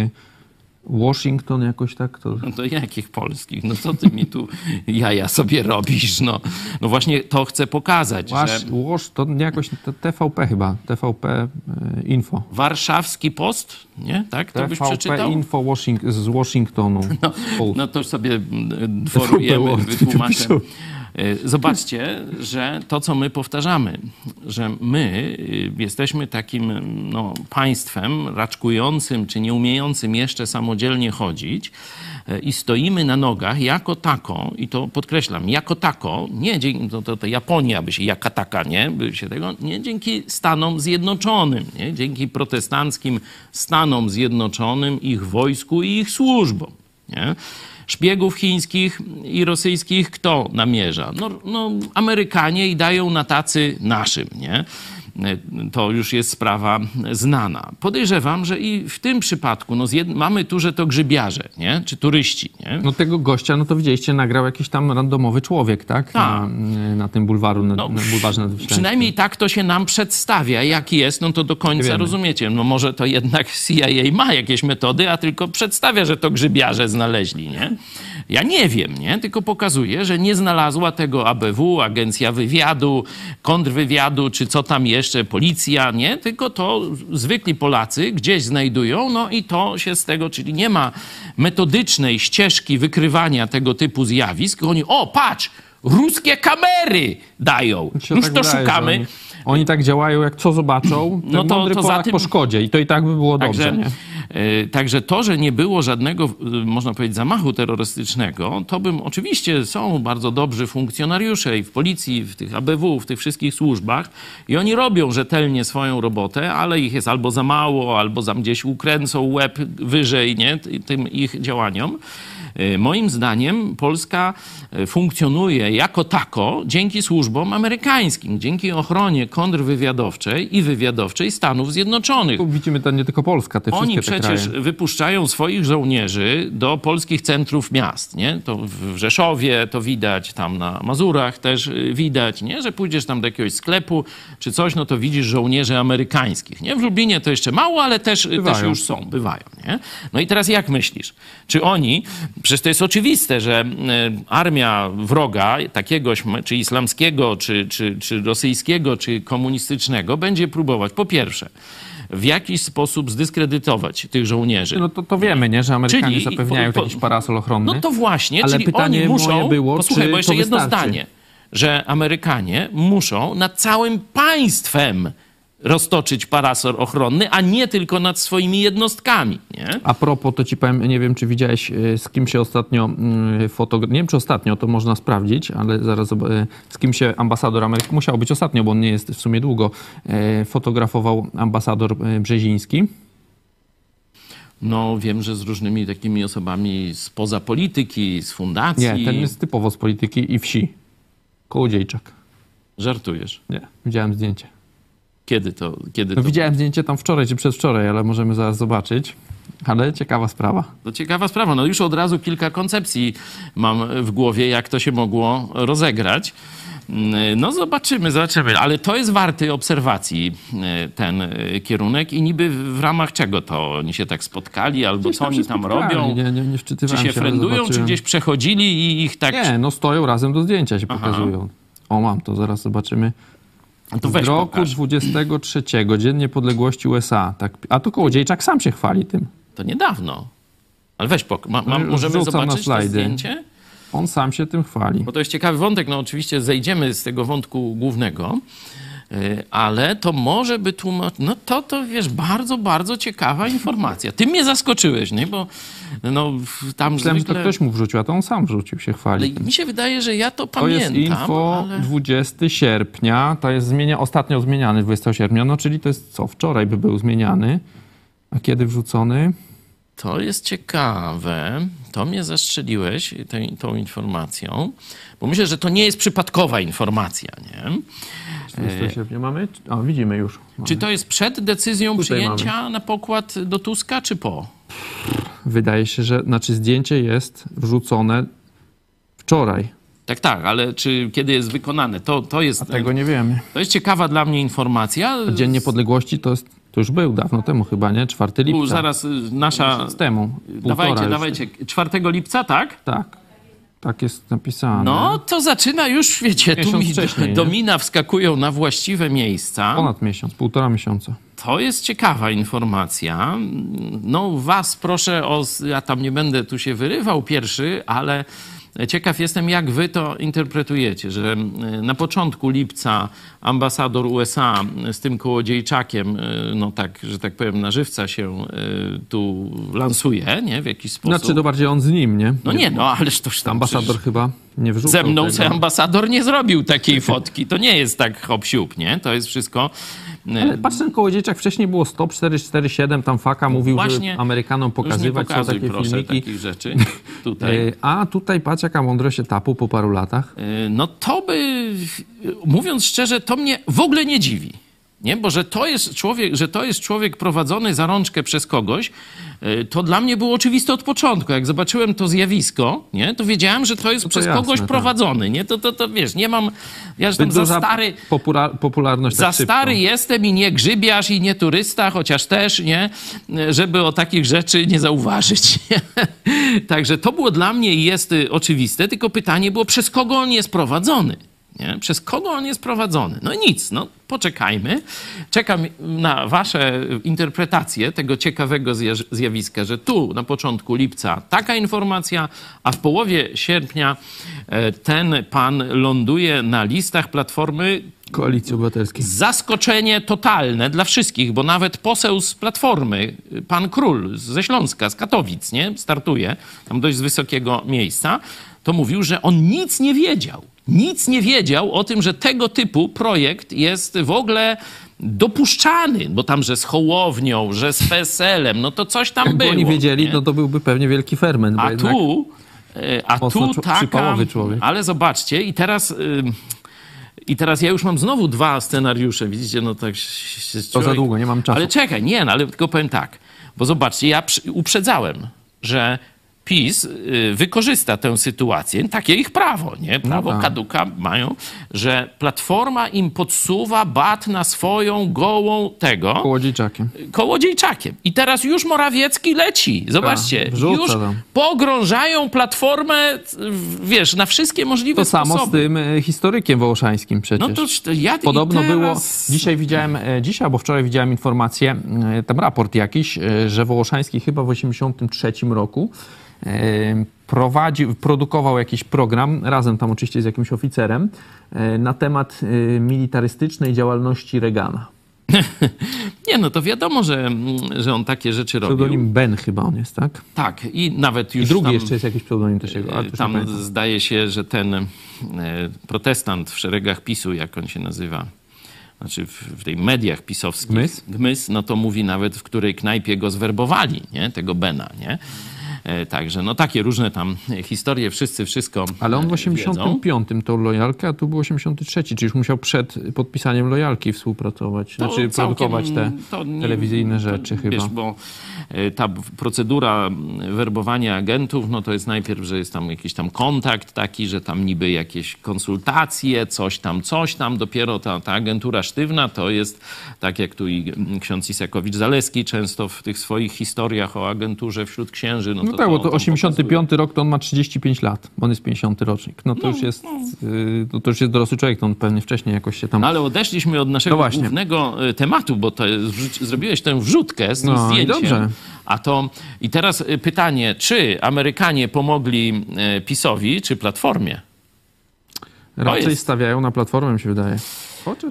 Speaker 1: Washington jakoś tak? To...
Speaker 3: No to jakich polskich? No co ty mi tu jaja sobie robisz? No właśnie to chcę pokazać, że...
Speaker 1: To jakoś to TVP chyba, TVP Info.
Speaker 3: Warszawski Post, nie? Tak? To byś
Speaker 1: TVP
Speaker 3: przeczytał?
Speaker 1: Info z Washingtonu.
Speaker 3: No to sobie dworujemy, wytłumaczę. Zobaczcie, że to, co my powtarzamy, że my jesteśmy takim państwem raczkującym, czy nie umiejącym jeszcze samodzielnie chodzić i stoimy na nogach jako tako, i to podkreślam, jako tako, nie dzięki, to Japonia by się jaka taka, nie? By się tego, nie dzięki Stanom Zjednoczonym, nie? Dzięki protestanckim Stanom Zjednoczonym, ich wojsku i ich służbom, nie? Szpiegów chińskich i rosyjskich kto namierza? No Amerykanie i dają na tacy naszym, nie? To już jest sprawa znana. Podejrzewam, że i w tym przypadku mamy tu, że to grzybiarze, nie? Czy turyści, nie?
Speaker 1: No tego gościa, no to widzieliście, nagrał jakiś tam randomowy człowiek, tak? Na tym bulwarze nadwiślańskim.
Speaker 3: Przynajmniej tak to się nam przedstawia. Jak jest, no to do końca rozumiecie. No może to jednak CIA ma jakieś metody, a tylko przedstawia, że to grzybiarze znaleźli, nie? Ja nie wiem, nie? Tylko pokazuje, że nie znalazła tego ABW, Agencja Wywiadu, Kontrwywiadu, czy co tam jeszcze, policja, nie? Tylko to zwykli Polacy gdzieś znajdują, no i to się z tego, czyli nie ma metodycznej ścieżki wykrywania tego typu zjawisk. Oni, patrz, ruskie kamery dają. Już to szukamy.
Speaker 1: Oni tak działają, jak co zobaczą, no to mądry Polak po szkodzie i to i tak by było dobrze, nie?
Speaker 3: Także to, że nie było żadnego, można powiedzieć, zamachu terrorystycznego, to bym oczywiście są bardzo dobrzy funkcjonariusze i w policji, w tych ABW, w tych wszystkich służbach i oni robią rzetelnie swoją robotę, ale ich jest albo za mało, albo gdzieś ukręcą łeb wyżej, nie? Tym ich działaniom. Moim zdaniem Polska funkcjonuje jako tako dzięki służbom amerykańskim, dzięki ochronie kontrwywiadowczej i wywiadowczej Stanów Zjednoczonych.
Speaker 1: Tu widzimy to nie tylko Polska, te
Speaker 3: Oni
Speaker 1: wszystkie
Speaker 3: przecież wypuszczają swoich żołnierzy do polskich centrów miast, nie? To w Rzeszowie to widać, tam na Mazurach też widać, nie? Że pójdziesz tam do jakiegoś sklepu czy coś, no to widzisz żołnierzy amerykańskich, nie? W Lublinie to jeszcze mało, ale też już są, bywają, nie? No i teraz jak myślisz? Czy oni, przecież to jest oczywiste, że armia wroga takiegoś, czy islamskiego, czy rosyjskiego, czy komunistycznego będzie próbować, po pierwsze, w jakiś sposób zdyskredytować tych żołnierzy.
Speaker 1: No to wiemy, nie? Że Amerykanie zapewniają jakiś parasol ochronny.
Speaker 3: No to właśnie,
Speaker 1: ale
Speaker 3: czyli
Speaker 1: pytanie
Speaker 3: oni muszą...
Speaker 1: moje było,
Speaker 3: posłuchaj,
Speaker 1: czy
Speaker 3: bo jeszcze
Speaker 1: to
Speaker 3: jedno
Speaker 1: wystarczy?
Speaker 3: zdanie. Że Amerykanie muszą nad całym państwem roztoczyć parasol ochronny, a nie tylko nad swoimi jednostkami, nie?
Speaker 1: A propos, to ci powiem, nie wiem, czy widziałeś, z kim się ostatnio nie wiem, czy ostatnio, to można sprawdzić, ale zaraz z kim się ambasador Ameryki, musiał być ostatnio, bo on nie jest w sumie długo, fotografował ambasador Brzeziński.
Speaker 3: No wiem, że z różnymi takimi osobami spoza polityki, z fundacji.
Speaker 1: Nie, ten jest typowo z polityki i wsi. Kołodziejczak.
Speaker 3: Żartujesz.
Speaker 1: Nie, widziałem zdjęcie.
Speaker 3: Kiedy to?
Speaker 1: No, widziałem zdjęcie tam wczoraj czy przedwczoraj, ale możemy zaraz zobaczyć. Ale ciekawa sprawa.
Speaker 3: To ciekawa sprawa. No już od razu kilka koncepcji mam w głowie, jak to się mogło rozegrać. No zobaczymy. Ale to jest warty obserwacji, ten kierunek i niby w ramach czego to oni się tak spotkali, albo
Speaker 1: Gdzieś
Speaker 3: co oni tam
Speaker 1: spotkali.
Speaker 3: robią?
Speaker 1: Nie
Speaker 3: Czy
Speaker 1: wczytywałem
Speaker 3: się
Speaker 1: ale
Speaker 3: frendują, czy
Speaker 1: zobaczyłem.
Speaker 3: gdzieś przechodzili i ich tak...
Speaker 1: Nie, no stoją razem do zdjęcia się pokazują. O, mam to, zaraz zobaczymy.
Speaker 3: To weź
Speaker 1: W roku
Speaker 3: pokaż.
Speaker 1: 23, Dzień Niepodległości USA. Tak, a to Kołodziejczak sam się chwali tym.
Speaker 3: To niedawno. Ale weź, możemy
Speaker 1: Wrzucam na
Speaker 3: zobaczyć to
Speaker 1: slajdy.
Speaker 3: zdjęcie?
Speaker 1: On sam się tym chwali.
Speaker 3: Bo to jest ciekawy wątek. No oczywiście zejdziemy z tego wątku głównego, ale to może by tłumaczyć... No to wiesz, bardzo, bardzo ciekawa informacja. Ty mnie zaskoczyłeś, nie? Bo no, tam
Speaker 1: Myślałem, że
Speaker 3: zwykle...
Speaker 1: to ktoś mu wrzucił, a to on sam wrzucił, się
Speaker 3: Ale
Speaker 1: chwali.
Speaker 3: mi się wydaje, że ja to
Speaker 1: To
Speaker 3: pamiętam.
Speaker 1: jest info
Speaker 3: ale...
Speaker 1: 20 sierpnia, to jest ostatnio zmieniany 20 sierpnia, no czyli to jest co, wczoraj by był zmieniany. A kiedy wrzucony?
Speaker 3: To jest ciekawe. To mnie zastrzeliłeś tą informacją, bo myślę, że to nie jest przypadkowa informacja, nie?
Speaker 1: 20 sierpnia mamy? A, widzimy już. Mamy.
Speaker 3: Czy to jest przed decyzją
Speaker 1: Tutaj
Speaker 3: przyjęcia na pokład do Tuska, czy po?
Speaker 1: Wydaje się, że zdjęcie jest wrzucone wczoraj.
Speaker 3: Tak, ale czy kiedy jest wykonane? To jest,
Speaker 1: Tego nie wiemy.
Speaker 3: to jest ciekawa dla mnie informacja.
Speaker 1: Dzień Niepodległości to już był dawno temu chyba, nie? 4 lipca.
Speaker 3: Zaraz nasza...
Speaker 1: Miesiąc temu. Półtora
Speaker 3: Dawajcie.
Speaker 1: już.
Speaker 3: 4 lipca, tak?
Speaker 1: Tak jest napisane.
Speaker 3: No, to zaczyna już, wiecie, tu
Speaker 1: Miesiąc
Speaker 3: mi
Speaker 1: wcześniej, nie?
Speaker 3: domina wskakują na właściwe miejsca.
Speaker 1: Ponad miesiąc, 1,5 miesiąca.
Speaker 3: To jest ciekawa informacja. No was proszę ja tam nie będę tu się wyrywał pierwszy, ale ciekaw jestem, jak wy to interpretujecie, że na początku lipca ambasador USA z tym Kołodziejczakiem, no tak, że tak powiem, na żywca się tu lansuje, nie? W jakiś sposób.
Speaker 1: Znaczy to bardziej on z nim, nie?
Speaker 3: No nie, no ależ toż tam
Speaker 1: Ambasador chyba nie wrzucał
Speaker 3: ze mną
Speaker 1: tego.
Speaker 3: se ambasador nie zrobił takiej fotki. To nie jest tak hop-siup, nie? To jest wszystko...
Speaker 1: Ale patrz, ten Kołodziejczak wcześniej było 447, tam Faka mówił,
Speaker 3: Właśnie,
Speaker 1: żeby Amerykanom pokazywać,
Speaker 3: już nie
Speaker 1: są takie
Speaker 3: proszę,
Speaker 1: filmiki.
Speaker 3: takich rzeczy tutaj.
Speaker 1: A tutaj patrz, jaka mądrość etapu po paru latach.
Speaker 3: No to by, mówiąc szczerze, to mnie w ogóle nie dziwi. Nie? Bo że to jest człowiek prowadzony za rączkę przez kogoś, to dla mnie było oczywiste od początku. Jak zobaczyłem to zjawisko, nie? To wiedziałem, że to jest przez
Speaker 1: jasne,
Speaker 3: kogoś
Speaker 1: tak.
Speaker 3: prowadzony. Nie? To wiesz, nie mam... Ja jestem za
Speaker 1: Duża
Speaker 3: stary...
Speaker 1: popularność
Speaker 3: Za
Speaker 1: tak szybko.
Speaker 3: stary jestem i nie grzybiarz i nie turysta, chociaż też, nie? Żeby o takich rzeczy nie zauważyć. Także to było dla mnie i jest oczywiste, tylko pytanie było, przez kogo on jest prowadzony? Nie? Przez kogo on jest prowadzony? No nic, no poczekajmy. Czekam na wasze interpretacje tego ciekawego zjawiska, że tu na początku lipca taka informacja, a w połowie sierpnia ten pan ląduje na listach Platformy.
Speaker 1: Koalicji Obywatelskiej.
Speaker 3: Zaskoczenie totalne dla wszystkich, bo nawet poseł z Platformy, pan Król ze Śląska, z Katowic, nie? Startuje tam dość z wysokiego miejsca, to mówił, że on nic nie wiedział. Nic nie wiedział o tym, że tego typu projekt jest w ogóle dopuszczany, bo tam, że z Hołownią, że z PSL-em, no to coś tam
Speaker 1: Jakby
Speaker 3: było.
Speaker 1: oni wiedzieli,
Speaker 3: nie?
Speaker 1: no to byłby pewnie wielki ferment. Bo
Speaker 3: A
Speaker 1: jednak
Speaker 3: tu taka...
Speaker 1: przypałowy człowiek.
Speaker 3: Ale zobaczcie, i teraz ja już mam znowu 2 scenariusze, widzicie, no tak się
Speaker 1: To za długo, nie mam czasu.
Speaker 3: Ale czekaj, nie, no, ale tylko powiem tak, bo zobaczcie, ja uprzedzałem, że PiS wykorzysta tę sytuację, takie ich prawo, nie? Prawo
Speaker 1: tak.
Speaker 3: kaduka mają, że Platforma im podsuwa bat na swoją gołą tego Kołodziejczakiem. I teraz już Morawiecki leci. Zobaczcie,
Speaker 1: wrzuca
Speaker 3: już
Speaker 1: tam.
Speaker 3: pogrążają Platformę, wiesz, na wszystkie możliwe
Speaker 1: To samo
Speaker 3: sposoby.
Speaker 1: z tym historykiem wołoszajskim przecież.
Speaker 3: No to ja
Speaker 1: Podobno
Speaker 3: i teraz...
Speaker 1: było, dzisiaj albo wczoraj widziałem informację, tam raport jakiś, że Wołoszański chyba w 1983 roku produkował jakiś program, razem tam oczywiście z jakimś oficerem, na temat militarystycznej działalności Reagana.
Speaker 3: Nie, no to wiadomo, że on takie rzeczy robił.
Speaker 1: Pseudonim Ben chyba on jest, tak?
Speaker 3: Tak, i nawet już
Speaker 1: I drugi
Speaker 3: tam,
Speaker 1: jeszcze jest jakiś pseudonim też jego, ale to już nie
Speaker 3: tam
Speaker 1: pamiętam.
Speaker 3: zdaje się, że ten protestant w szeregach PiS-u, jak on się nazywa, znaczy w tej mediach pisowskich,
Speaker 1: Gmys?
Speaker 3: no to mówi nawet, w której knajpie go zwerbowali, nie? Tego Bena, nie? Także no takie różne tam historie, wszyscy wszystko
Speaker 1: Ale on w
Speaker 3: wiedzą.
Speaker 1: 85 tą lojalkę, a tu był 83, czyli już musiał przed podpisaniem lojalki współpracować, znaczy produkować te telewizyjne rzeczy chyba.
Speaker 3: Wiesz, bo ta procedura werbowania agentów, no to jest najpierw, że jest tam jakiś tam kontakt taki, że tam niby jakieś konsultacje, coś tam. Dopiero ta agentura sztywna to jest, tak jak tu i ksiądz Isakowicz-Zaleski często w tych swoich historiach o agenturze wśród księży,
Speaker 1: No tak, bo to 85 rok, to on ma 35 lat. On jest 50 rocznik. No to już jest to już jest dorosły człowiek, to on pewnie wcześniej jakoś się tam...
Speaker 3: No ale odeszliśmy od naszego głównego tematu, bo to zrobiłeś tę wrzutkę z tym zdjęciem.
Speaker 1: Dobrze.
Speaker 3: I teraz pytanie, czy Amerykanie pomogli PiS-owi, czy Platformie?
Speaker 1: Raczej stawiają na Platformę, mi się wydaje. Chociaż...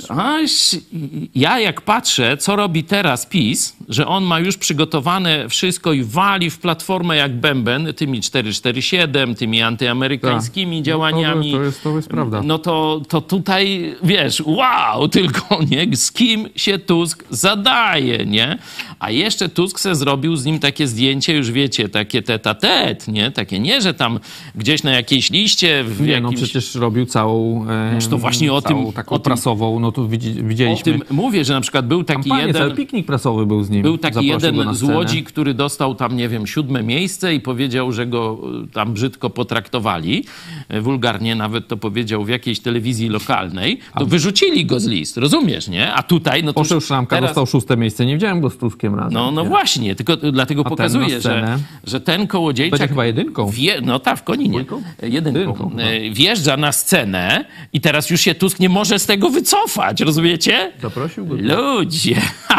Speaker 3: Ja jak patrzę, co robi teraz PiS, że on ma już przygotowane wszystko i wali w Platformę jak bęben, tymi 447, tymi antyamerykańskimi działaniami.
Speaker 1: To jest prawda.
Speaker 3: No to tutaj, wiesz, wow, tylko nie, z kim się Tusk zadaje, nie? A jeszcze Tusk se zrobił z nim takie zdjęcie, już wiecie, takie tete-a-tete, nie? Takie nie, że tam gdzieś na jakiejś liście w jakimś...
Speaker 1: no przecież robił całą...
Speaker 3: to właśnie
Speaker 1: taką prasową, no to widzieliśmy.
Speaker 3: O tym mówię, że na przykład był taki
Speaker 1: cały piknik prasowy był z nim.
Speaker 3: Był taki jeden z Łodzi, który dostał tam, nie wiem, 7. miejsce i powiedział, że go tam brzydko potraktowali. Wulgarnie nawet to powiedział w jakiejś telewizji lokalnej. To wyrzucili go z list, rozumiesz, nie? A tutaj... No to
Speaker 1: Poszedł Szramka,
Speaker 3: teraz...
Speaker 1: dostał 6. miejsce. Nie widziałem go z Tuskiem razem.
Speaker 3: No właśnie, tylko dlatego pokazuję, że ten Kołodziejczak...
Speaker 1: Będzie chyba jedynką.
Speaker 3: No tak, w Koninie. Jedynką. Wjeżdża na scenę i teraz już się Tusk nie może z tego wycofać, rozumiecie?
Speaker 1: Zaprosił go.
Speaker 3: Ludzie!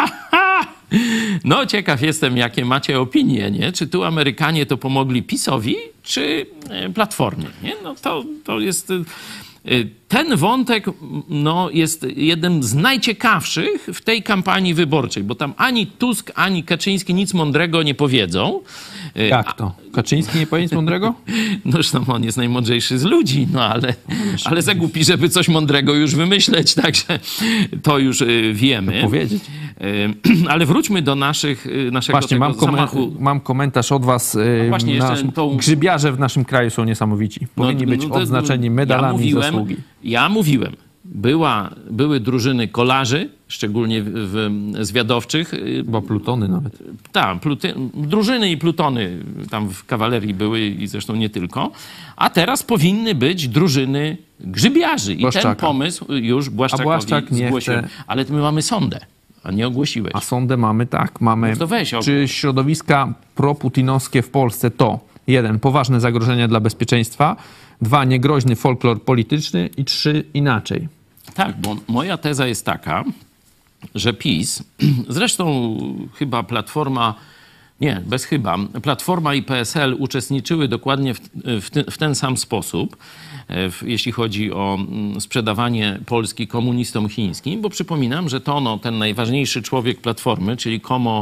Speaker 3: No ciekaw jestem, jakie macie opinie, nie? Czy tu Amerykanie to pomogli PiS-owi, czy Platformie, nie? No to jest... Ten wątek no, jest jednym z najciekawszych w tej kampanii wyborczej, bo tam ani Tusk, ani Kaczyński nic mądrego nie powiedzą.
Speaker 1: Jak to? Kaczyński nie powie nic mądrego?
Speaker 3: No zresztą on jest najmądrzejszy z ludzi, no ale za głupi, żeby coś mądrego już wymyśleć, także to już wiemy.
Speaker 1: Powiedzieć.
Speaker 3: Ale wróćmy do naszego
Speaker 1: właśnie,
Speaker 3: zamachu.
Speaker 1: Mam komentarz od was.
Speaker 3: Właśnie
Speaker 1: Grzybiarze w naszym kraju są niesamowici. Powinni być odznaczeni medalami zasługi.
Speaker 3: Ja mówiłem, były drużyny kolarzy, szczególnie zwiadowczych.
Speaker 1: Chyba plutony nawet.
Speaker 3: Tak, drużyny i plutony tam w kawalerii były i zresztą nie tylko. A teraz powinny być drużyny grzybiarzy. I ten pomysł już Błaszczakowi zgłosiłem. Ale my mamy sondę. A nie ogłosiłeś.
Speaker 1: A sondę mamy, tak. Mamy.
Speaker 3: No to weź,
Speaker 1: czy środowiska proputinowskie w Polsce to 1. Poważne zagrożenia dla bezpieczeństwa, 2. Niegroźny folklor polityczny i 3. Inaczej.
Speaker 3: Tak, bo moja teza jest taka, że PiS, zresztą chyba Platforma, nie, bez chyba, Platforma i PSL uczestniczyły dokładnie w ten sam sposób, jeśli chodzi o sprzedawanie Polski komunistom chińskim, bo przypominam, że to ten najważniejszy człowiek Platformy, czyli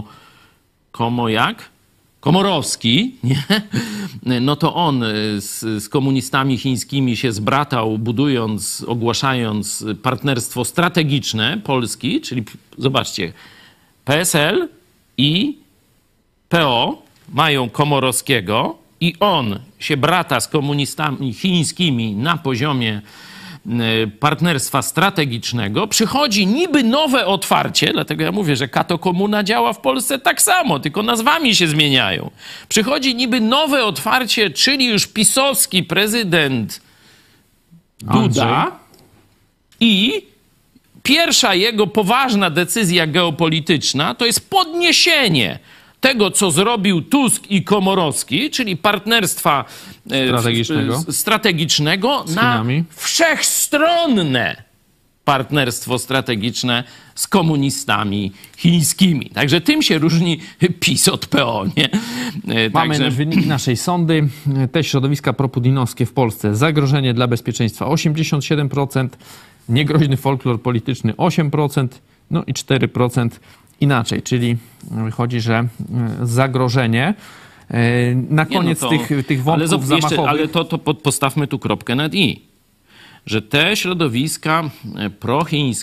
Speaker 3: Komorowski, nie? No to on z komunistami chińskimi się zbratał, ogłaszając partnerstwo strategiczne Polski, czyli zobaczcie, PSL i PO mają Komorowskiego i on się brata z komunistami chińskimi na poziomie partnerstwa strategicznego, przychodzi niby nowe otwarcie, dlatego ja mówię, że Kato Komuna działa w Polsce tak samo, tylko nazwami się zmieniają. Przychodzi niby nowe otwarcie, czyli już pisowski prezydent Duda i pierwsza jego poważna decyzja geopolityczna to jest podniesienie tego, co zrobił Tusk i Komorowski, czyli partnerstwa strategicznego na wszechstronne partnerstwo strategiczne z komunistami chińskimi. Także tym się różni PiS od PO, nie?
Speaker 1: Mamy też wyniki naszej sondy. Te środowiska proputinowskie w Polsce. Zagrożenie dla bezpieczeństwa 87%, niegroźny folklor polityczny 8%, no i 4% inaczej, czyli wychodzi, że zagrożenie. Na koniec tych wątków zamachowych...
Speaker 3: Ale to postawmy tu kropkę nad i. Że te środowiska prochińskie,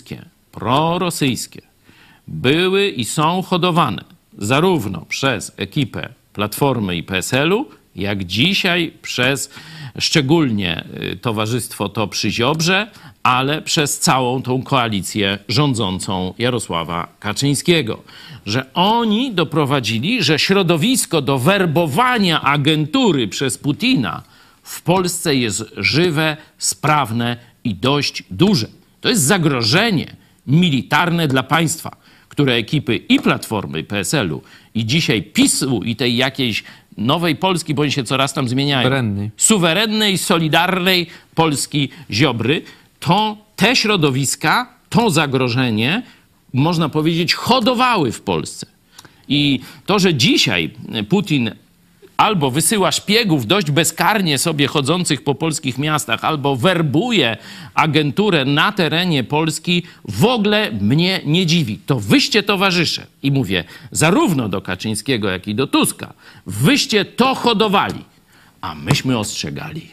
Speaker 3: prorosyjskie były i są hodowane zarówno przez ekipę Platformy i PSL-u, jak dzisiaj przez szczególnie towarzystwo to przy Ziobrze, ale przez całą tą koalicję rządzącą Jarosława Kaczyńskiego. Że oni doprowadzili, że środowisko do werbowania agentury przez Putina w Polsce jest żywe, sprawne i dość duże. To jest zagrożenie militarne dla państwa, które ekipy i Platformy, i PSL-u, i dzisiaj PiS-u, i tej jakiejś nowej Polski, bo oni się coraz tam zmieniają, suwerennej, solidarnej Polski Ziobry, to te środowiska, to zagrożenie, można powiedzieć, hodowały w Polsce. I to, że dzisiaj Putin albo wysyła szpiegów dość bezkarnie sobie chodzących po polskich miastach, albo werbuje agenturę na terenie Polski, w ogóle mnie nie dziwi. To wyście, towarzysze, i mówię zarówno do Kaczyńskiego, jak i do Tuska, wyście to hodowali, a myśmy ostrzegali.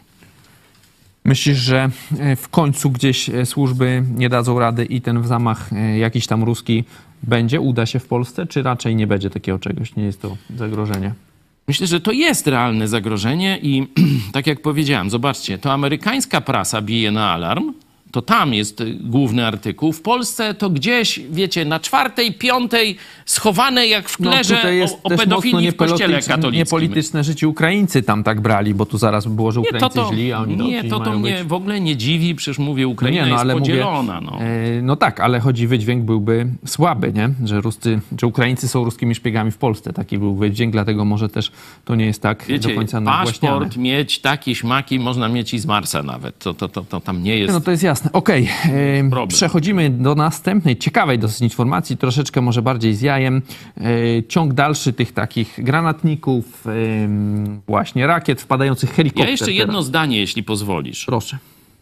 Speaker 1: Myślisz, że w końcu gdzieś służby nie dadzą rady i ten zamach jakiś tam ruski będzie, uda się w Polsce, czy raczej nie będzie takiego czegoś? Nie jest to zagrożenie?
Speaker 3: Myślę, że to jest realne zagrożenie i tak jak powiedziałem, zobaczcie, to amerykańska prasa bije na alarm, to tam jest główny artykuł. W Polsce to gdzieś, wiecie, na 4., 5. schowane jak w klerze o pedofilii w kościele katolickim.
Speaker 1: Niepolityczne życie Ukraińcy tam tak brali, bo tu zaraz było, że Ukraińcy źli, a oni
Speaker 3: nie, to mnie w ogóle nie dziwi, przecież mówię, Ukraina jest podzielona.
Speaker 1: No tak, ale wydźwięk byłby słaby, nie? Że Ukraińcy są ruskimi szpiegami w Polsce. Taki był wydźwięk, dlatego może też to nie jest tak do końca nagłaśniane.
Speaker 3: Paszport mieć taki śmaki można mieć i z Marsa nawet. To tam nie jest...
Speaker 1: No to jest jasne. Okej, przechodzimy do następnej, ciekawej dosyć informacji, troszeczkę może bardziej z jajem. Ciąg dalszy tych takich granatników, właśnie rakiet wpadających helikopter.
Speaker 3: Ja jeszcze jedno zdanie, jeśli pozwolisz.
Speaker 1: Proszę.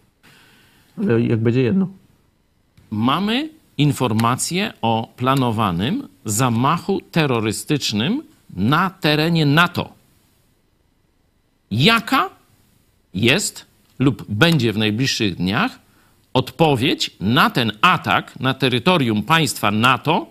Speaker 1: Ale jak będzie jedno?
Speaker 3: Mamy informację o planowanym zamachu terrorystycznym na terenie NATO. Jaka jest lub będzie w najbliższych dniach odpowiedź na ten atak na terytorium państwa NATO?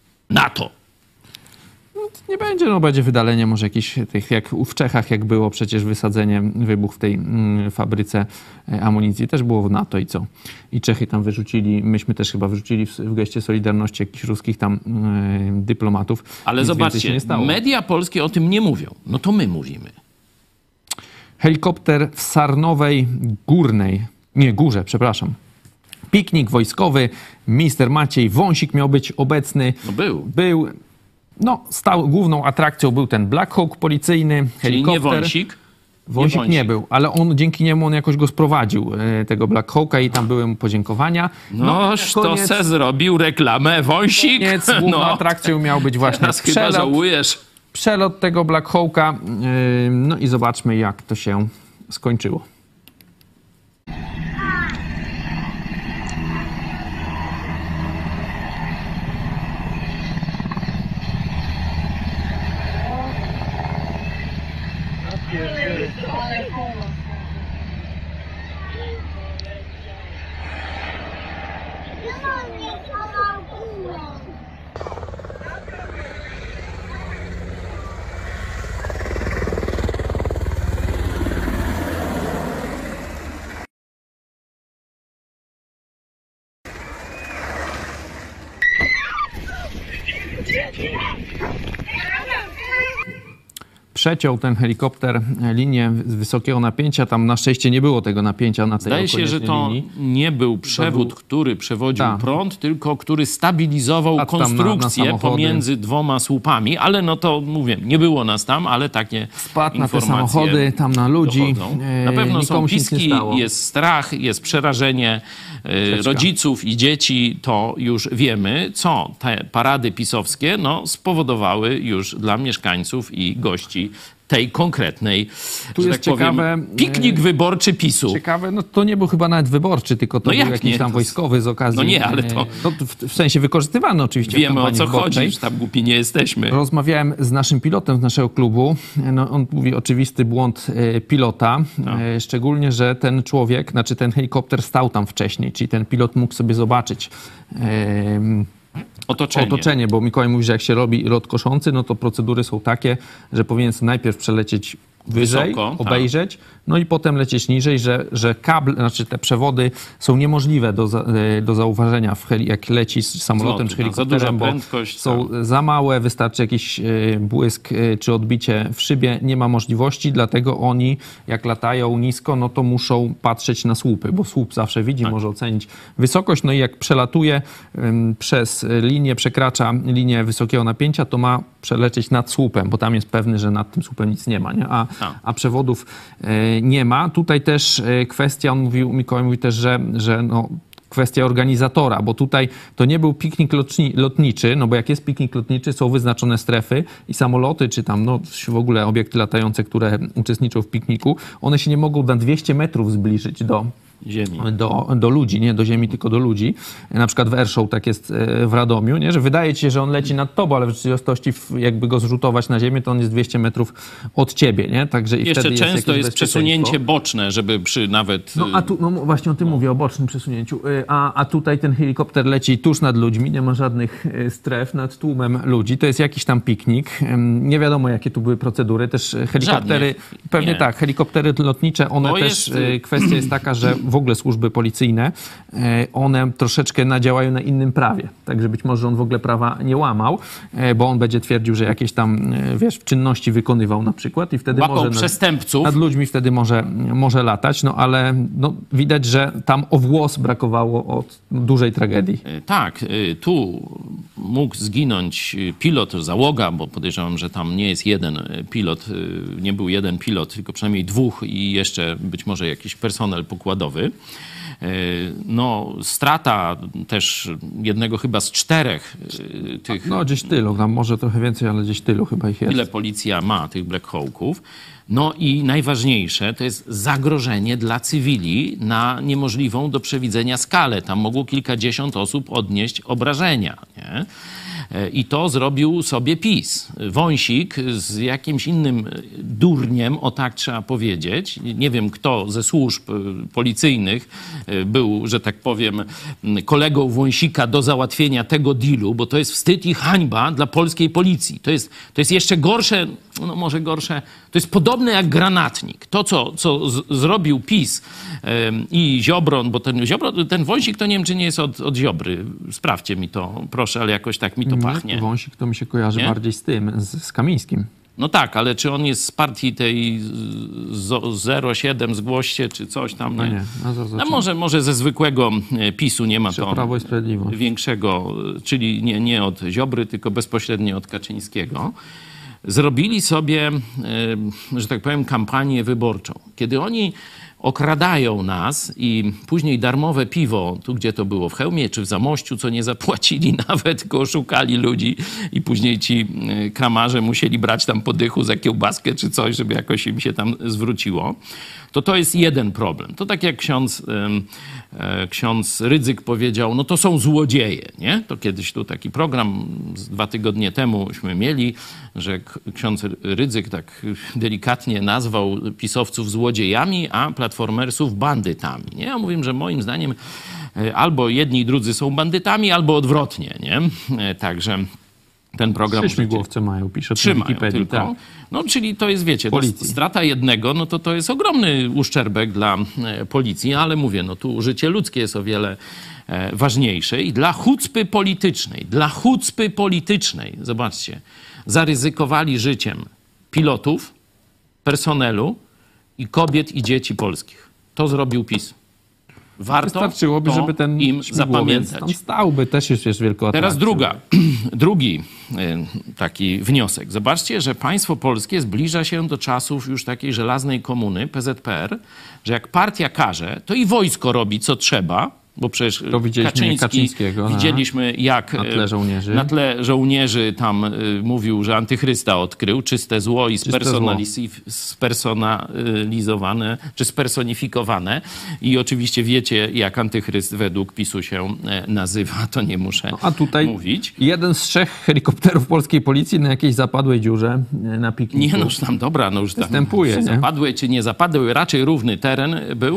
Speaker 1: Nie będzie, będzie wydalenie może jakichś tych, jak w Czechach, jak było przecież wysadzenie, wybuch w tej fabryce amunicji, też było w NATO i co? I Czechy tam wyrzucili, myśmy też chyba wyrzucili w geście solidarności jakichś ruskich tam dyplomatów.
Speaker 3: Ale zobaczcie, media polskie o tym nie mówią. No to my mówimy.
Speaker 1: Helikopter w Sarnowej Górze. Piknik wojskowy. Minister Maciej Wąsik miał być obecny.
Speaker 3: No
Speaker 1: był. Główną atrakcją był ten Black Hawk policyjny.
Speaker 3: Czyli
Speaker 1: helikopter.
Speaker 3: Nie Wąsik?
Speaker 1: Wąsik nie był, ale dzięki niemu on jakoś go sprowadził, tego Black Hawka, i tam były mu podziękowania.
Speaker 3: To se zrobił reklamę Wąsik.
Speaker 1: Główną atrakcją miał być właśnie przelot tego Black Hawka. No i zobaczmy, jak to się skończyło. Przeciął ten helikopter linię wysokiego napięcia. Tam na szczęście nie było tego napięcia na tej
Speaker 3: Zdaje się, że to
Speaker 1: linii.
Speaker 3: nie był przewód, który przewodził prąd, tylko który stabilizował konstrukcję pomiędzy dwoma słupami. Ale to mówię, nie było nas tam, ale takie
Speaker 1: spadł na te samochody, tam na ludzi.
Speaker 3: Na pewno są piski, jest strach, jest przerażenie rodziców i dzieci. To już wiemy, co te parady pisowskie spowodowały już dla mieszkańców i gości tej konkretnej,
Speaker 1: Tu
Speaker 3: że
Speaker 1: jest
Speaker 3: tak powiem,
Speaker 1: ciekawe,
Speaker 3: piknik wyborczy PiSu.
Speaker 1: Ciekawe, no to nie był chyba nawet wyborczy, tylko to
Speaker 3: No
Speaker 1: był
Speaker 3: jak
Speaker 1: jakiś
Speaker 3: nie?
Speaker 1: tam
Speaker 3: To-
Speaker 1: wojskowy z okazji.
Speaker 3: No nie, ale to-
Speaker 1: No, w sensie wykorzystywany oczywiście w
Speaker 3: Wiemy, o
Speaker 1: kampanii
Speaker 3: co
Speaker 1: wyborczej.
Speaker 3: chodzi, że tam głupi nie jesteśmy.
Speaker 1: Rozmawiałem z naszym pilotem z naszego klubu. No, on mówi oczywisty błąd pilota. Szczególnie, że ten człowiek, znaczy ten helikopter stał tam wcześniej, czyli ten pilot mógł sobie zobaczyć otoczenie, bo Mikołaj mówi, że jak się robi lot koszący, no to procedury są takie, że powinien sobie najpierw przelecieć wyżej,
Speaker 3: Wysoko,
Speaker 1: obejrzeć, no i potem lecieć niżej, że znaczy te przewody są niemożliwe do zauważenia, jak leci z samolotem czy
Speaker 3: Za duża
Speaker 1: helikopterem, bo
Speaker 3: prędkość,
Speaker 1: są za małe, wystarczy jakiś błysk czy odbicie w szybie, nie ma możliwości, dlatego oni jak latają nisko, no to muszą patrzeć na słupy, bo słup zawsze widzi, może ocenić wysokość, no i jak przelatuje przez linię, przekracza linię wysokiego napięcia, to ma przelecieć nad słupem, bo tam jest pewny, że nad tym słupem nic nie ma, nie? A przewodów nie ma. Tutaj też kwestia, Mikołaj mówi też, że no, kwestia organizatora, bo tutaj to nie był piknik lotniczy, no bo jak jest piknik lotniczy, są wyznaczone strefy i samoloty, czy tam no, w ogóle obiekty latające, które uczestniczą w pikniku, one się nie mogą na 200 metrów zbliżyć
Speaker 3: Ziemi.
Speaker 1: do ludzi, nie do ziemi, tylko do ludzi. Na przykład w Airshow tak jest w Radomiu, nie? Że wydaje ci się, że on leci nad tobą, ale w rzeczywistości jakby go zrzutować na ziemię, to on jest 200 metrów od ciebie, nie? Także i
Speaker 3: Jeszcze
Speaker 1: wtedy
Speaker 3: często
Speaker 1: jest
Speaker 3: jest przesunięcie boczne, żeby przy nawet...
Speaker 1: No a tu, no właśnie o tym mówię, o bocznym przesunięciu. A tutaj ten helikopter leci tuż nad ludźmi, nie ma żadnych stref, nad tłumem ludzi. To jest jakiś tam piknik. Nie wiadomo, jakie tu były procedury. Też helikoptery,
Speaker 3: Żadnych.
Speaker 1: pewnie
Speaker 3: Nie.
Speaker 1: tak, helikoptery lotnicze, one
Speaker 3: To
Speaker 1: też,
Speaker 3: jest-
Speaker 1: kwestia jest taka, że w ogóle służby policyjne, one troszeczkę działają na innym prawie. Także być może on w ogóle prawa nie łamał, bo on będzie twierdził, że jakieś tam, czynności wykonywał na przykład i wtedy
Speaker 3: Łapał
Speaker 1: może
Speaker 3: przestępców.
Speaker 1: nad ludźmi wtedy może latać, no ale no, widać, że tam o włos brakowało od dużej tragedii.
Speaker 3: Tak, tu mógł zginąć pilot, załoga, bo podejrzewam, że tam nie jest jeden pilot, nie był jeden pilot, tylko przynajmniej dwóch i jeszcze być może jakiś personel pokładowy. No, strata też jednego chyba z 4 tych,
Speaker 1: No gdzieś tylu, tam może trochę więcej, ale gdzieś tylu chyba ich jest.
Speaker 3: ile policja ma tych Black Hawków. No i najważniejsze to jest zagrożenie dla cywili na niemożliwą do przewidzenia skalę. Tam mogło kilkadziesiąt osób odnieść obrażenia, nie? I to zrobił sobie PiS. Wąsik z jakimś innym durniem, o tak trzeba powiedzieć. Nie wiem, kto ze służb policyjnych był, że tak powiem, kolegą Wąsika do załatwienia tego dealu, bo to jest wstyd i hańba dla polskiej policji. To jest jeszcze gorsze, no może gorsze, to jest podobne jak granatnik. To, co zrobił PiS i Ziobro, bo ten Wąsik to nie wiem, czy nie jest od Ziobry. Sprawdźcie mi to, proszę, ale jakoś tak mi to pachnie.
Speaker 1: Wąsik to mi się kojarzy
Speaker 3: Nie?
Speaker 1: bardziej z tym, z Kamińskim.
Speaker 3: No tak, ale czy on jest z partii tej 07 zgłoście, czy coś tam?
Speaker 1: No
Speaker 3: Nie?
Speaker 1: nie,
Speaker 3: Może ze zwykłego PiS-u nie ma
Speaker 1: Czy
Speaker 3: to
Speaker 1: Prawo i Sprawiedliwość.
Speaker 3: większego, czyli nie od Ziobry, tylko bezpośrednio od Kaczyńskiego. Zrobili sobie, że tak powiem, kampanię wyborczą. Kiedy oni okradają nas i później darmowe piwo, tu gdzie to było, w Chełmie czy w Zamościu, co nie zapłacili nawet, tylko oszukali ludzi i później ci kramarze musieli brać tam po dychu za kiełbaskę czy coś, żeby jakoś im się tam zwróciło. To jest jeden problem. To tak jak ksiądz Rydzyk powiedział, no to są złodzieje, nie? To kiedyś tu taki program 2 tygodnie temuśmy mieli, że ksiądz Rydzyk tak delikatnie nazwał pisowców złodziejami, a platformersów bandytami, nie? Ja mówię, że moim zdaniem albo jedni i drudzy są bandytami, albo odwrotnie, nie? Także ten program...
Speaker 1: 3 śmigłowce mają, pisze w
Speaker 3: Trzymają
Speaker 1: Wikipedii.
Speaker 3: tylko.
Speaker 1: Tak.
Speaker 3: No, czyli to jest, wiecie, no,
Speaker 1: Policji.
Speaker 3: strata jednego, no to jest ogromny uszczerbek dla policji, ale mówię, no tu życie ludzkie jest o wiele ważniejsze i dla hucpy politycznej, zobaczcie, zaryzykowali życiem pilotów, personelu i kobiet i dzieci polskich. To zrobił PiS. Warto
Speaker 1: Wystarczyłoby,
Speaker 3: to
Speaker 1: żeby ten
Speaker 3: im
Speaker 1: śmigłowiec
Speaker 3: zapamiętać.
Speaker 1: tam stałby, też jest wielką atrakcją.
Speaker 3: Teraz drugi taki wniosek. Zobaczcie, że państwo polskie zbliża się do czasów już takiej żelaznej komuny, PZPR, że jak partia każe, to i wojsko robi co trzeba, bo przecież
Speaker 1: To widzieliśmy Kaczyńskiego,
Speaker 3: widzieliśmy jak
Speaker 1: na
Speaker 3: tle żołnierzy tam mówił, że antychrysta odkrył, czyste zło i spersonalizowane, czy spersonifikowane. I oczywiście wiecie, jak antychryst według PiS-u się nazywa, to nie muszę
Speaker 1: a tutaj
Speaker 3: mówić.
Speaker 1: Jeden z 3 helikopterów polskiej policji na jakiejś zapadłej dziurze na pikniku.
Speaker 3: Nie, no już tam, dobra, no już tam
Speaker 1: występuje,
Speaker 3: zapadły czy nie zapadły, raczej równy teren był.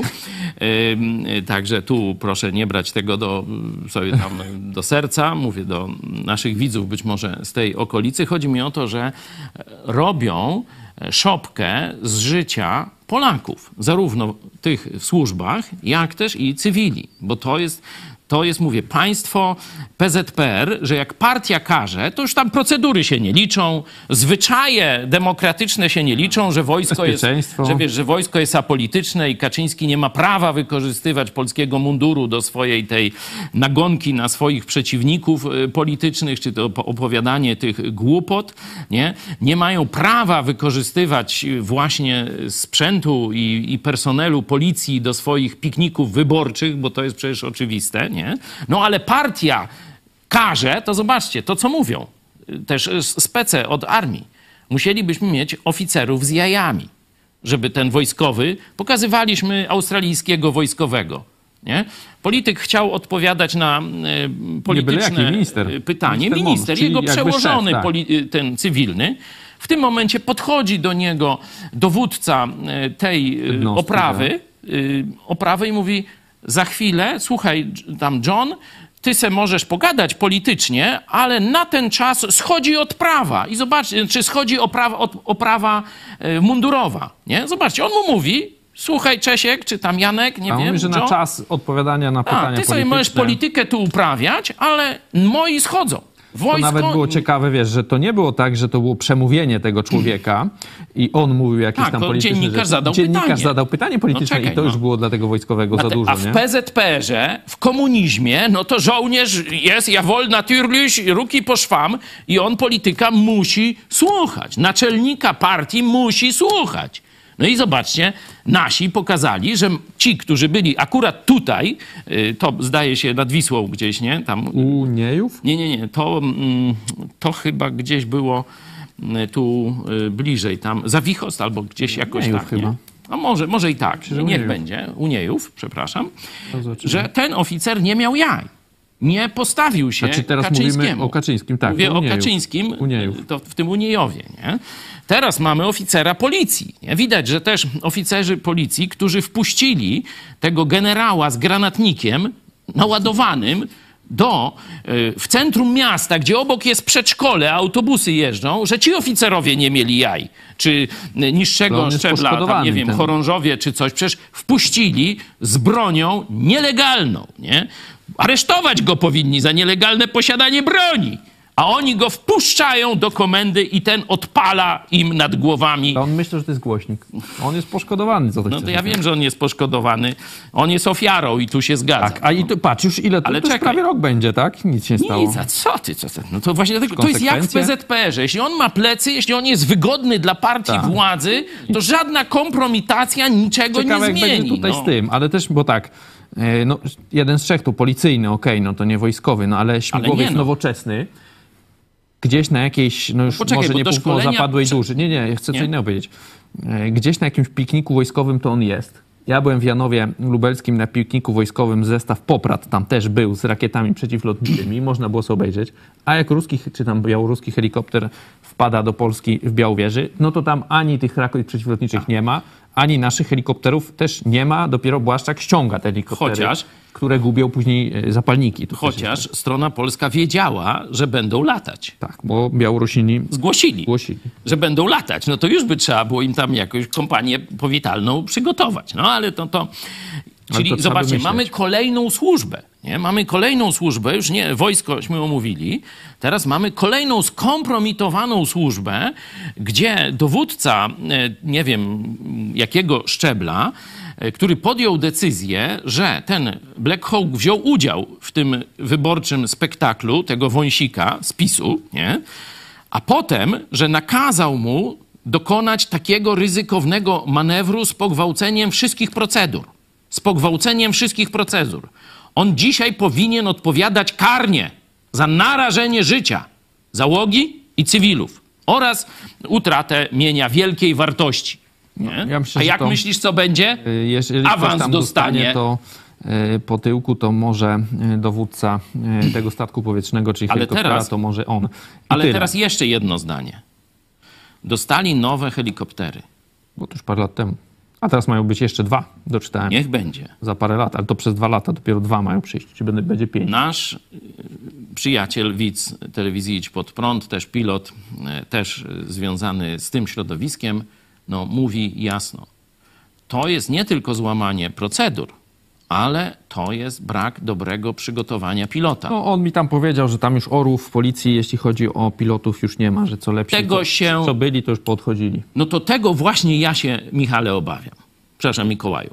Speaker 3: Także tu proszę nie brać tego sobie tam do serca. Mówię do naszych widzów być może z tej okolicy. Chodzi mi o to, że robią szopkę z życia Polaków, zarówno tych w służbach, jak też i cywili, bo to jest, mówię, państwo PZPR, że jak partia każe, to już tam procedury się nie liczą, zwyczaje demokratyczne się nie liczą, że wojsko że wojsko jest apolityczne i Kaczyński nie ma prawa wykorzystywać polskiego munduru do swojej tej nagonki na swoich przeciwników politycznych, czy to opowiadanie tych głupot, nie? Nie mają prawa wykorzystywać właśnie sprzętu i personelu policji do swoich pikników wyborczych, bo to jest przecież oczywiste, nie? No ale partia każe, to zobaczcie, to co mówią też spece od armii. Musielibyśmy mieć oficerów z jajami, żeby ten wojskowy, pokazywaliśmy australijskiego wojskowego, nie? Polityk chciał odpowiadać na polityczne pytanie. Minister jego przełożony, szef, tak. Ten cywilny. W tym momencie podchodzi do niego dowódca tej oprawy i mówi: za chwilę, słuchaj tam John, ty se możesz pogadać politycznie, ale na ten czas schodzi odprawa. I zobaczcie, czy schodzi oprawa mundurowa. Nie? Zobaczcie, on mu mówi: słuchaj Czesiek, czy tam Janek, nie wiem.
Speaker 1: Mówi, że
Speaker 3: John,
Speaker 1: na czas odpowiadania na pytania polityczne.
Speaker 3: Ty sobie możesz politykę tu uprawiać, ale moi schodzą.
Speaker 1: To nawet było ciekawe, wiesz, że to nie było tak, że to było przemówienie tego człowieka i on mówił jakieś tam polityczne
Speaker 3: dziennikarz
Speaker 1: rzeczy. Dziennikarz zadał pytanie polityczne i to już było dla tego wojskowego za dużo,
Speaker 3: a w PZPR-ze, w komunizmie, no to żołnierz jest, jawohl, natürlich, ruki po szwam i on polityka musi słuchać. Naczelnika partii musi słuchać. No i zobaczcie, nasi pokazali, że ci, którzy byli akurat tutaj, to zdaje się nad Wisłą gdzieś, nie? Tam,
Speaker 1: u Niejów?
Speaker 3: Nie. To chyba gdzieś było tu bliżej, tam Zawichost albo gdzieś jakoś
Speaker 1: Niejów
Speaker 3: tak.
Speaker 1: Chyba.
Speaker 3: Nie? A może i tak. Niech będzie. U Niejów, przepraszam. Że ten oficer nie miał jaj. Nie postawił się
Speaker 1: teraz
Speaker 3: Kaczyńskiemu.
Speaker 1: Mówimy o Kaczyńskim, tak.
Speaker 3: Mówię o Kaczyńskim, to w tym Uniejowie, nie? Teraz mamy oficera policji. Nie? Widać, że też oficerzy policji, którzy wpuścili tego generała z granatnikiem naładowanym w centrum miasta, gdzie obok jest przedszkole, autobusy jeżdżą, że ci oficerowie nie mieli jaj. Czy niższego szczebla, tam, nie wiem, chorążowie czy coś. Przecież wpuścili z bronią nielegalną, nie? Aresztować go powinni za nielegalne posiadanie broni. A oni go wpuszczają do komendy i ten odpala im nad głowami.
Speaker 1: To on myśli, że to jest głośnik. On jest poszkodowany.
Speaker 3: No to ja wiem, że on jest poszkodowany. On jest ofiarą i tu się zgadza.
Speaker 1: Tak, a i tu patrz, już ile to już prawie rok będzie, tak? Nic się nie stało.
Speaker 3: Nic, a co ty? No to właśnie dlatego, to jest jak w PZPR-ze. Jeśli on ma plecy, jeśli on jest wygodny dla partii władzy, to żadna kompromitacja niczego nie zmieni.
Speaker 1: Jak będzie tutaj z tym, ale też, bo tak, no, jeden z 3 to policyjny, no to nie wojskowy, no ale śmigłowiec nowoczesny, gdzieś na jakiejś, no już może nie po zapadłej duży. Nie, ja chcę coś innego powiedzieć. Gdzieś na jakimś pikniku wojskowym to on jest. Ja byłem w Janowie Lubelskim na pikniku wojskowym, zestaw Poprad tam też był z rakietami przeciwlotniczymi, można było sobie obejrzeć. A jak ruski czy tam białoruski helikopter wpada do Polski w Białowieży, no to tam ani tych rakiet przeciwlotniczych nie ma, ani naszych helikopterów też nie ma. Dopiero Błaszczak ściąga te helikoptery, które gubią później zapalniki.
Speaker 3: Chociaż strona polska wiedziała, że będą latać.
Speaker 1: Tak, bo Białorusini
Speaker 3: zgłosili, że będą latać. No to już by trzeba było im tam jakąś kompanię powitalną przygotować. No ale to... Czyli zobaczcie, mamy kolejną służbę. Nie? Mamy kolejną służbę, już nie wojskośmy omówili, teraz mamy kolejną skompromitowaną służbę, gdzie dowódca, nie wiem jakiego szczebla, który podjął decyzję, że ten Black Hawk wziął udział w tym wyborczym spektaklu tego wąsika z PiS-u, nie? A potem, że nakazał mu dokonać takiego ryzykownego manewru z pogwałceniem wszystkich procedur. On dzisiaj powinien odpowiadać karnie za narażenie życia załogi i cywilów oraz utratę mienia wielkiej wartości. Nie?
Speaker 1: Ja myślę,
Speaker 3: a jak
Speaker 1: to,
Speaker 3: myślisz, co będzie?
Speaker 1: Jeżeli
Speaker 3: Awans
Speaker 1: tam
Speaker 3: dostanie.
Speaker 1: To po tyłku to może dowódca tego statku powietrznego, czyli helikoptera, to może on.
Speaker 3: Ale teraz jeszcze jedno zdanie. Dostali nowe helikoptery.
Speaker 1: Bo to już parę lat temu. A teraz mają być jeszcze 2, doczytałem.
Speaker 3: Niech będzie.
Speaker 1: Za parę lat, ale to przez 2 lata dopiero 2 mają przyjść. Czy będzie 5?
Speaker 3: Nasz przyjaciel, widz telewizji Idź Pod Prąd, też pilot, też związany z tym środowiskiem, no, mówi jasno. To jest nie tylko złamanie procedur, ale to jest brak dobrego przygotowania pilota.
Speaker 1: No, on mi tam powiedział, że tam już orłów w policji, jeśli chodzi o pilotów, już nie ma, że co lepsi, co byli, to już poodchodzili.
Speaker 3: No to tego właśnie ja się, Michale, obawiam. Przepraszam, Mikołaju.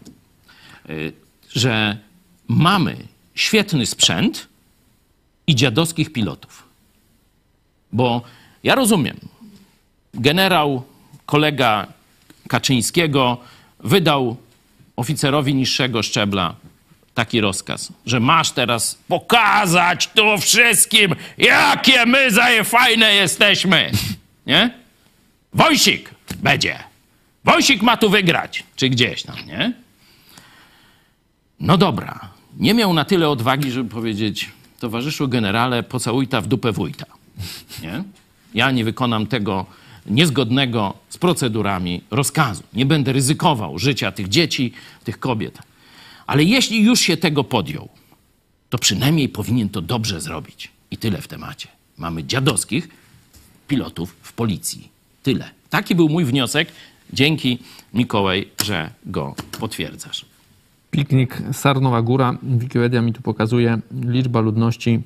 Speaker 3: Że mamy świetny sprzęt i dziadowskich pilotów. Bo ja rozumiem, generał, kolega Kaczyńskiego wydał oficerowi niższego szczebla taki rozkaz, że masz teraz pokazać tu wszystkim, jakie my fajne jesteśmy. Nie? Wojsik będzie. Wojsik ma tu wygrać. Czy gdzieś tam, nie? No dobra. Nie miał na tyle odwagi, żeby powiedzieć, towarzyszu generale, pocałuj ta w dupę wójta. Nie? Ja nie wykonam tego niezgodnego z procedurami rozkazu. Nie będę ryzykował życia tych dzieci, tych kobiet. Ale jeśli już się tego podjął, to przynajmniej powinien to dobrze zrobić. I tyle w temacie. Mamy dziadowskich pilotów w policji. Tyle. Taki był mój wniosek. Dzięki, Mikołaj, że go potwierdzasz.
Speaker 1: Piknik Sarnowa Góra. Wikipedia mi tu pokazuje liczba ludności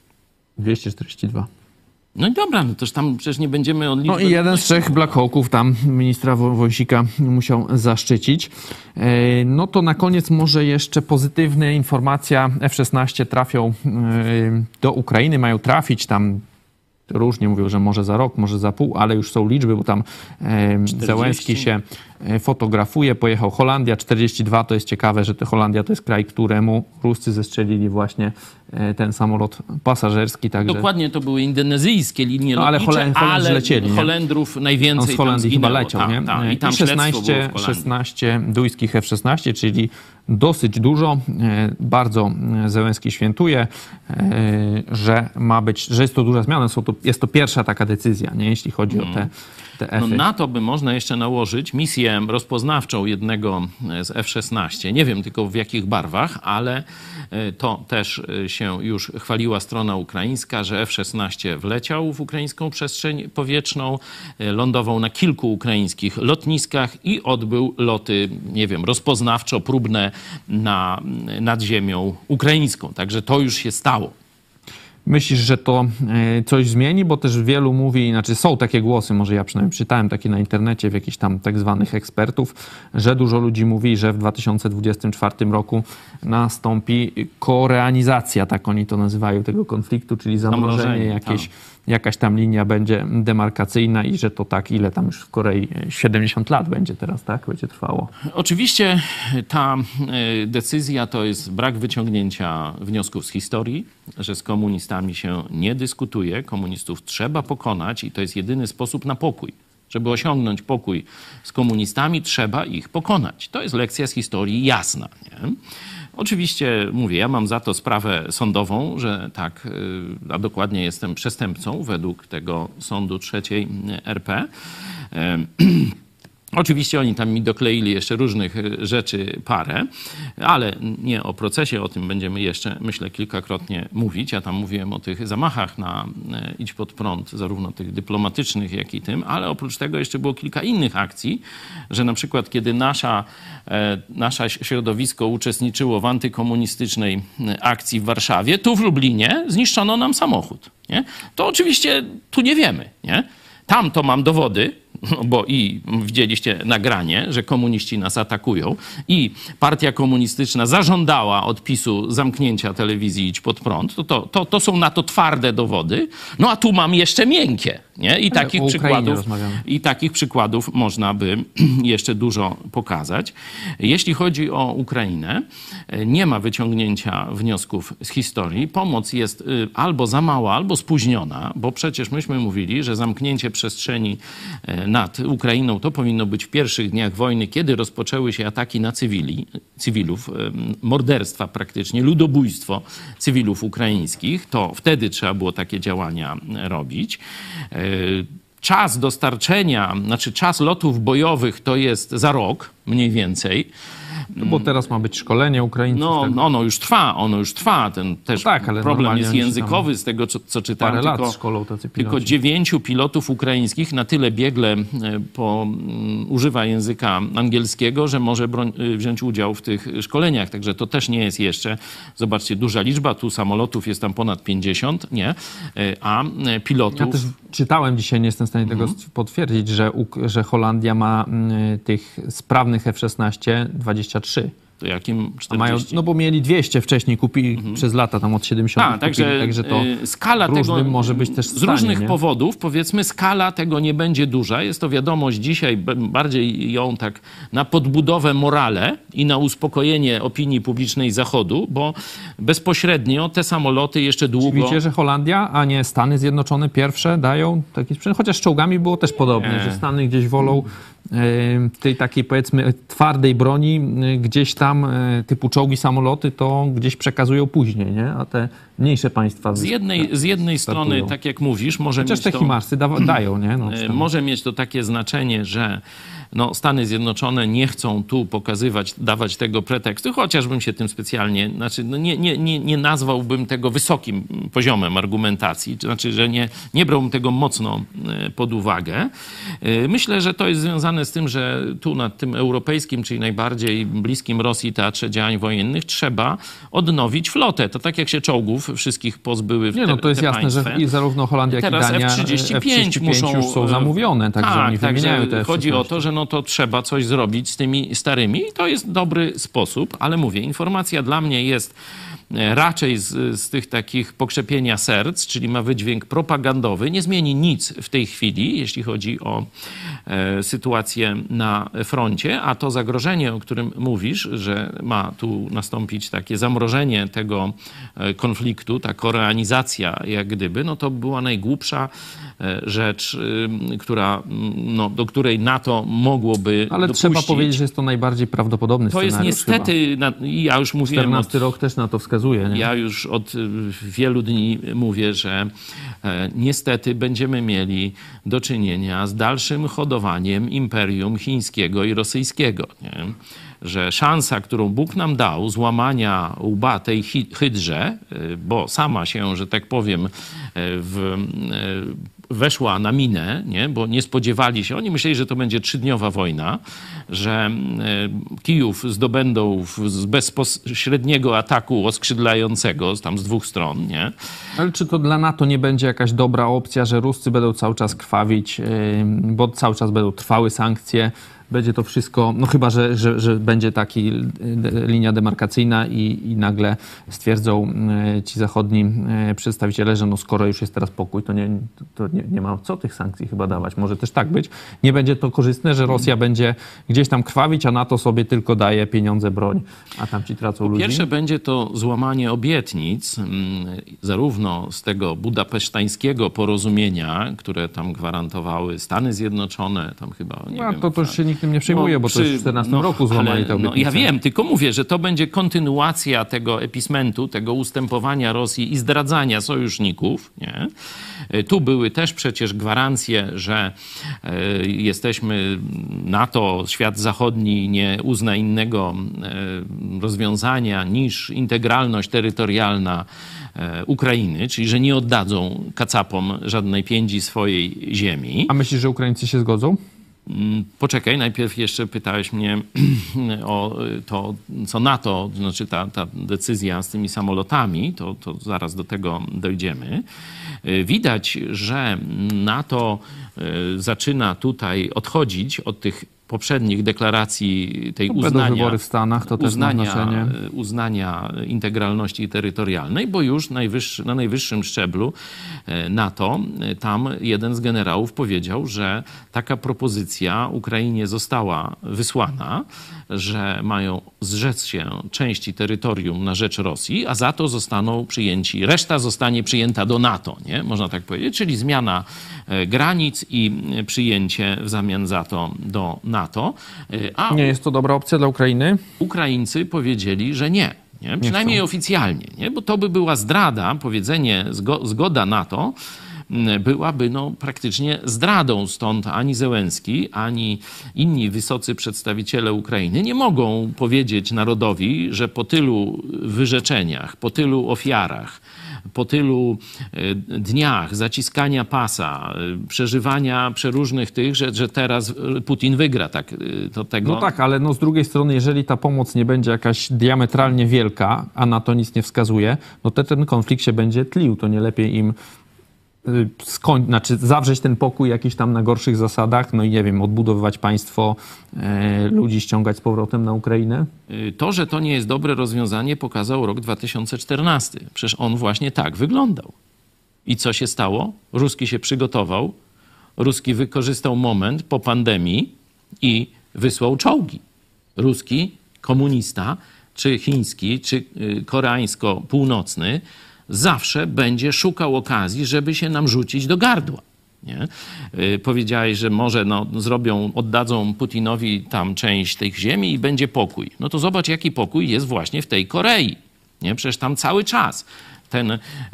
Speaker 1: 242.
Speaker 3: No i dobra, no toż tam przecież nie będziemy od liczby...
Speaker 1: No i jeden z 3 Black Hawków tam ministra Wąsika musiał zaszczycić. No to na koniec może jeszcze pozytywna informacja. F-16 trafią do Ukrainy, mają trafić tam. Różnie mówią, że może za rok, może za pół, ale już są liczby, bo tam Zełenski się fotografuje. Pojechał Holandia, 42. To jest ciekawe, że Holandia to jest kraj, któremu Ruscy zestrzelili właśnie ten samolot pasażerski. Także...
Speaker 3: Dokładnie, to były indonezyjskie linie lotnicze,
Speaker 1: ale lecieli,
Speaker 3: Holendrów najwięcej
Speaker 1: z Holandii chyba leciał, nie?
Speaker 3: I tam
Speaker 1: 16 duńskich F-16, czyli dosyć dużo. Bardzo Zełenski świętuje, że ma być, że jest to duża zmiana. Jest to pierwsza taka decyzja, nie? Jeśli chodzi o te F-y.
Speaker 3: No na to by można jeszcze nałożyć misję rozpoznawczą jednego z F-16. Nie wiem tylko w jakich barwach, ale to też się już chwaliła strona ukraińska, że F-16 wleciał w ukraińską przestrzeń powietrzną, lądował na kilku ukraińskich lotniskach i odbył loty, nie wiem, rozpoznawczo-próbne nad ziemią ukraińską. Także to już się stało.
Speaker 1: Myślisz, że to coś zmieni? Bo też wielu mówi, znaczy są takie głosy, może ja przynajmniej czytałem takie na internecie, w jakichś tam tak zwanych ekspertów, że dużo ludzi mówi, że w 2024 roku nastąpi koreanizacja, tak oni to nazywają, tego konfliktu, czyli zamrożenie jakaś tam linia będzie demarkacyjna i że to tak, ile tam już w Korei 70 lat będzie teraz, tak? Będzie trwało.
Speaker 3: Oczywiście ta decyzja to jest brak wyciągnięcia wniosków z historii, że z komunistami się nie dyskutuje. Komunistów trzeba pokonać i to jest jedyny sposób na pokój. Żeby osiągnąć pokój z komunistami, trzeba ich pokonać. To jest lekcja z historii jasna, nie? Oczywiście, mówię, ja mam za to sprawę sądową, że tak, a dokładnie jestem przestępcą według tego sądu III RP. Oczywiście oni tam mi dokleili jeszcze różnych rzeczy parę, ale nie o procesie, o tym będziemy jeszcze, myślę, kilkakrotnie mówić. Ja tam mówiłem o tych zamachach na Idź Pod Prąd, zarówno tych dyplomatycznych, jak i tym, ale oprócz tego jeszcze było kilka innych akcji, że na przykład kiedy nasze środowisko uczestniczyło w antykomunistycznej akcji w Warszawie, tu w Lublinie zniszczono nam samochód. Nie? To oczywiście tu nie wiemy. Nie? Tam to mam dowody, bo i widzieliście nagranie, że komuniści nas atakują i partia komunistyczna zażądała od PiS-u zamknięcia telewizji Idź Pod Prąd. To są na to twarde dowody. No a tu mam jeszcze miękkie, Nie? I, takich
Speaker 1: o Ukrainie
Speaker 3: przykładów,
Speaker 1: rozmawiamy.
Speaker 3: I takich przykładów można by jeszcze dużo pokazać. Jeśli chodzi o Ukrainę, nie ma wyciągnięcia wniosków z historii. Pomoc jest albo za mała, albo spóźniona, bo przecież myśmy mówili, że zamknięcie przestrzeni nad Ukrainą to powinno być w pierwszych dniach wojny, kiedy rozpoczęły się ataki na cywilów, morderstwa praktycznie, ludobójstwo cywilów ukraińskich. To wtedy trzeba było takie działania robić. Czas dostarczenia, znaczy czas lotów bojowych to jest za rok mniej więcej.
Speaker 1: No bo teraz ma być szkolenie Ukraińców.
Speaker 3: No,
Speaker 1: tak?
Speaker 3: ono już trwa. Ten też
Speaker 1: tak, ale
Speaker 3: problem
Speaker 1: normalnie
Speaker 3: jest
Speaker 1: oni się
Speaker 3: językowy, z tego co czytałem.
Speaker 1: Parę lat szkolą tacy piloci.
Speaker 3: Tylko 9 pilotów ukraińskich na tyle biegle używa języka angielskiego, że może wziąć udział w tych szkoleniach. Także to też nie jest jeszcze, zobaczcie, duża liczba. Tu samolotów jest tam ponad 50, nie? A pilotów...
Speaker 1: Ja też czytałem dzisiaj, nie jestem w stanie tego potwierdzić, że Holandia ma tych sprawnych F-16 23.
Speaker 3: To jakim 40?
Speaker 1: Mają, no bo mieli 200 wcześniej, kupili przez lata, tam od 70.
Speaker 3: Także
Speaker 1: to
Speaker 3: skala tego
Speaker 1: może być też
Speaker 3: z różnych
Speaker 1: nie?
Speaker 3: powodów, powiedzmy, skala tego nie będzie duża. Jest to wiadomość dzisiaj, bardziej ją tak na podbudowę morale i na uspokojenie opinii publicznej Zachodu, bo bezpośrednio te samoloty jeszcze długo...
Speaker 1: Widzicie, że Holandia, a nie Stany Zjednoczone pierwsze dają taki sprzęt, chociaż z czołgami było też podobnie, że Stany gdzieś wolą tej takiej, powiedzmy, twardej broni gdzieś tam typu czołgi, samoloty, to gdzieś przekazują później, nie? A te mniejsze państwa
Speaker 3: z jednej strony, tak jak mówisz, może
Speaker 1: chociaż
Speaker 3: mieć
Speaker 1: te
Speaker 3: to...
Speaker 1: HIMARS-y dają, nie? No,
Speaker 3: może mieć to takie znaczenie, że Stany Zjednoczone nie chcą tu dawać tego pretekstu, chociażbym się tym specjalnie, nie nazwałbym tego wysokim poziomem argumentacji, znaczy, że nie brałbym tego mocno pod uwagę. Myślę, że to jest związane z tym, że tu nad tym europejskim, czyli najbardziej bliskim Rosji teatrze działań wojennych trzeba odnowić flotę. To tak jak się czołgów wszystkich pozbyły
Speaker 1: to jest jasne,
Speaker 3: państwa.
Speaker 1: że i zarówno Holandia, jak i Dania
Speaker 3: F-35 muszą...
Speaker 1: już są zamówione, także oni wymieniają te F-16.
Speaker 3: Chodzi o to, że to trzeba coś zrobić z tymi starymi i to jest dobry sposób, ale mówię, informacja dla mnie jest raczej z tych takich pokrzepienia serc, czyli ma wydźwięk propagandowy, nie zmieni nic w tej chwili, jeśli chodzi o sytuację na froncie, a to zagrożenie, o którym mówisz, że ma tu nastąpić takie zamrożenie tego konfliktu, ta koreanizacja jak gdyby, to była najgłupsza rzecz, do której NATO mogłoby
Speaker 1: Ale
Speaker 3: dopuścić.
Speaker 1: trzeba powiedzieć, że jest to najbardziej prawdopodobny scenariusz.
Speaker 3: To jest niestety, ja już mówiłem...
Speaker 1: 14 rok też na to wskazuje. Nie?
Speaker 3: Ja już od wielu dni mówię, że niestety będziemy mieli do czynienia z dalszym hodowaniem imperium chińskiego i rosyjskiego. Nie? Że szansa, którą Bóg nam dał, złamania łba tej hydrze, bo sama się, że tak powiem, weszła na minę, nie? Bo nie spodziewali się, oni myśleli, że to będzie 3-dniowa wojna, że Kijów zdobędą z bezpośredniego ataku oskrzydlającego tam z dwóch stron, nie?
Speaker 1: Ale czy to dla NATO nie będzie jakaś dobra opcja, że Ruscy będą cały czas krwawić, bo cały czas będą trwały sankcje, będzie to wszystko, chyba, że będzie taki linia demarkacyjna i nagle stwierdzą ci zachodni przedstawiciele, że skoro już jest teraz pokój, to nie ma co tych sankcji chyba dawać. Może też tak być. Nie będzie to korzystne, że Rosja będzie gdzieś tam krwawić, a NATO sobie tylko daje pieniądze, broń, a tam ci tracą ludzi.
Speaker 3: Po pierwsze będzie to złamanie obietnic, zarówno z tego budapesztańskiego porozumienia, które tam gwarantowały Stany Zjednoczone, tam chyba, nie wiem...
Speaker 1: To już się nikt tym nie przejmuje, bo to już w 14 roku złamali te obietnice.
Speaker 3: Ja wiem, tylko mówię, że to będzie kontynuacja tego epismentu, tego ustępowania Rosji i zdradzania sojuszników. Nie? Tu były też przecież gwarancje, że jesteśmy NATO, świat zachodni nie uzna innego rozwiązania niż integralność terytorialna Ukrainy, czyli że nie oddadzą kacapom żadnej piędzi swojej ziemi.
Speaker 1: A myślisz, że Ukraińcy się zgodzą?
Speaker 3: Poczekaj, najpierw jeszcze pytałeś mnie o to, co NATO, znaczy ta decyzja z tymi samolotami, to zaraz do tego dojdziemy. Widać, że NATO zaczyna tutaj odchodzić od tych poprzednich deklaracji tej
Speaker 1: Będą wybory w Stanach, to też ma znaczenie.
Speaker 3: Uznania integralności terytorialnej, bo już na najwyższym szczeblu NATO tam jeden z generałów powiedział, że taka propozycja Ukrainie została wysłana, że mają zrzec się części terytorium na rzecz Rosji, a za to zostaną przyjęci, reszta zostanie przyjęta do NATO, nie? Można tak powiedzieć, czyli zmiana granic i przyjęcie w zamian za to do NATO. A
Speaker 1: nie jest to dobra opcja dla Ukrainy?
Speaker 3: Ukraińcy powiedzieli, że nie. Nie? Przynajmniej oficjalnie, nie? Bo to by była zdrada, powiedzenie zgoda na to byłaby praktycznie zdradą. Stąd ani Zełenski, ani inni wysocy przedstawiciele Ukrainy nie mogą powiedzieć narodowi, że po tylu wyrzeczeniach, po tylu ofiarach, po tylu dniach zaciskania pasa, przeżywania przeróżnych tych, że teraz Putin wygra. Tak, do tego.
Speaker 1: No tak, ale z drugiej strony, jeżeli ta pomoc nie będzie jakaś diametralnie wielka, a na to nic nie wskazuje, no to ten konflikt się będzie tlił. To nie lepiej im zawrzeć ten pokój jakiś tam na gorszych zasadach, no i nie wiem, odbudowywać państwo, ludzi ściągać z powrotem na Ukrainę?
Speaker 3: To, że to nie jest dobre rozwiązanie, pokazał rok 2014. Przecież on właśnie tak wyglądał. I co się stało? Ruski się przygotował, Ruski wykorzystał moment po pandemii i wysłał czołgi. Ruski, komunista, czy chiński, czy koreańsko-północny zawsze będzie szukał okazji, żeby się nam rzucić do gardła. Nie? Powiedziałeś, że może oddadzą Putinowi tam część tych ziemi i będzie pokój. No to zobacz, jaki pokój jest właśnie w tej Korei. Nie? Przecież tam cały czas ten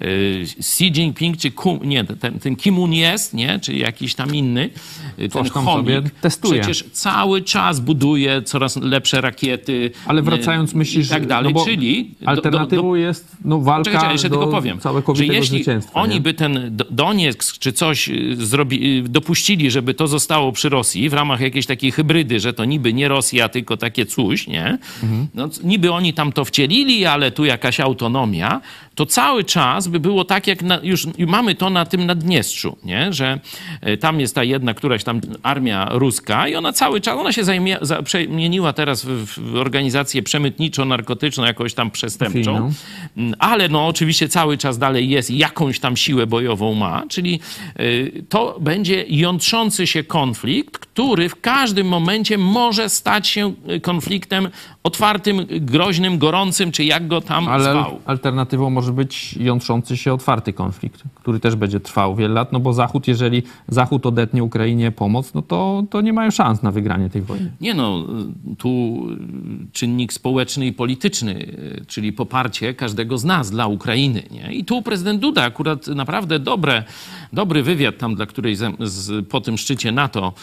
Speaker 3: Xi Jinping, czy ten Kim Un jest, nie? Czy jakiś tam inny, ten chomik,
Speaker 1: testuje.
Speaker 3: przecież cały czas buduje coraz lepsze rakiety.
Speaker 1: Ale wracając, myślisz,
Speaker 3: i tak dalej,
Speaker 1: czyli alternatywą jest walka
Speaker 3: jeszcze
Speaker 1: do
Speaker 3: tylko powiem,
Speaker 1: całkowitego
Speaker 3: że jeśli
Speaker 1: zwycięstwa.
Speaker 3: Oni by ten Donieck czy coś dopuścili, żeby to zostało przy Rosji w ramach jakiejś takiej hybrydy, że to niby nie Rosja, tylko takie coś, nie? No, niby oni tam to wcielili, ale tu jakaś autonomia, to cały czas by było tak, jak już mamy to na tym Naddniestrzu, nie? Że tam jest ta jedna któraś tam armia ruska i ona cały czas, ona się przemieniła teraz w organizację przemytniczo-narkotyczną, jakąś tam przestępczą, ale oczywiście cały czas dalej jest i jakąś tam siłę bojową ma, czyli to będzie jątrzący się konflikt, który w każdym momencie może stać się konfliktem otwartym, groźnym, gorącym, czy jak go tam zwał.
Speaker 1: Alternatywą może być jątrzący się otwarty konflikt, który też będzie trwał wiele lat, bo jeżeli Zachód odetnie Ukrainie pomoc, to nie mają szans na wygranie tej wojny. Nie
Speaker 3: tu czynnik społeczny i polityczny, czyli poparcie każdego z nas dla Ukrainy. Nie? I tu prezydent Duda akurat naprawdę dobry wywiad tam, dla której po tym szczycie NATO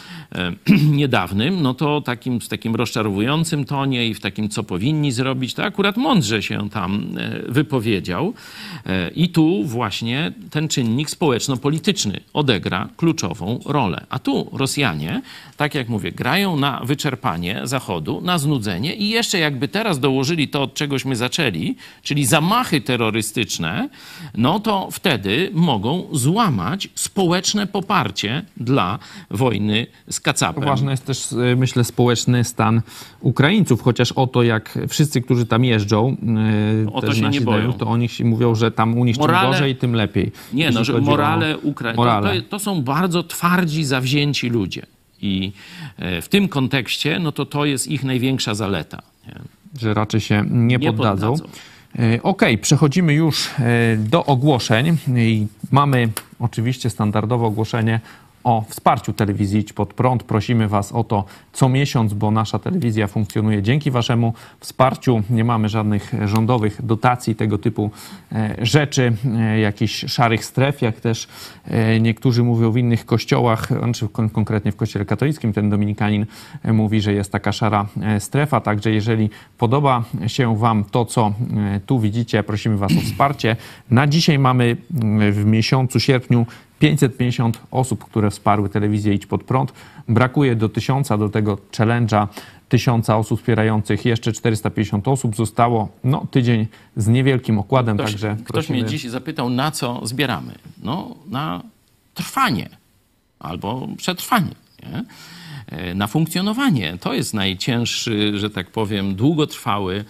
Speaker 3: niedawnym, to z takim rozczarowującym tonie i w takim, co powinni zrobić, to akurat mądrze się tam wypowiedział. I tu właśnie ten czynnik społeczno-polityczny odegra kluczową rolę. A tu Rosjanie, tak jak mówię, grają na wyczerpanie Zachodu, na znudzenie i jeszcze jakby teraz dołożyli to, od czegośmy zaczęli, czyli zamachy terrorystyczne, to wtedy mogą złamać społeczne poparcie dla wojny z Kacapem.
Speaker 1: Ważny jest też, myślę, społeczny stan Ukraińców, chociaż o to, jak wszyscy, którzy tam jeżdżą,
Speaker 3: o to się nie boją.
Speaker 1: To oni mówią, że tam u nich czym gorzej, tym lepiej.
Speaker 3: Że morale Ukraińców to są bardzo twardzi, zawzięci ludzie. I w tym kontekście, to jest ich największa zaleta. Nie?
Speaker 1: Że raczej się nie poddadzą. Okej, przechodzimy już do ogłoszeń. I mamy oczywiście standardowe ogłoszenie o wsparciu telewizji Idź Pod Prąd. Prosimy was o to co miesiąc, bo nasza telewizja funkcjonuje dzięki waszemu wsparciu. Nie mamy żadnych rządowych dotacji, tego typu rzeczy, jakichś szarych stref, jak też niektórzy mówią w innych kościołach, konkretnie w kościele katolickim. Ten dominikanin mówi, że jest taka szara strefa. Także jeżeli podoba się wam to, co tu widzicie, prosimy was o wsparcie. Na dzisiaj mamy w miesiącu sierpniu 550 osób, które wsparły telewizję Idź Pod Prąd. Brakuje do 1000, do tego challenge'a 1000 osób wspierających. Jeszcze 450 osób zostało. Tydzień z niewielkim okładem. Także
Speaker 3: ktoś mnie dziś zapytał, na co zbieramy. Na trwanie albo przetrwanie. Nie? na funkcjonowanie. To jest najcięższy, że tak powiem, długotrwały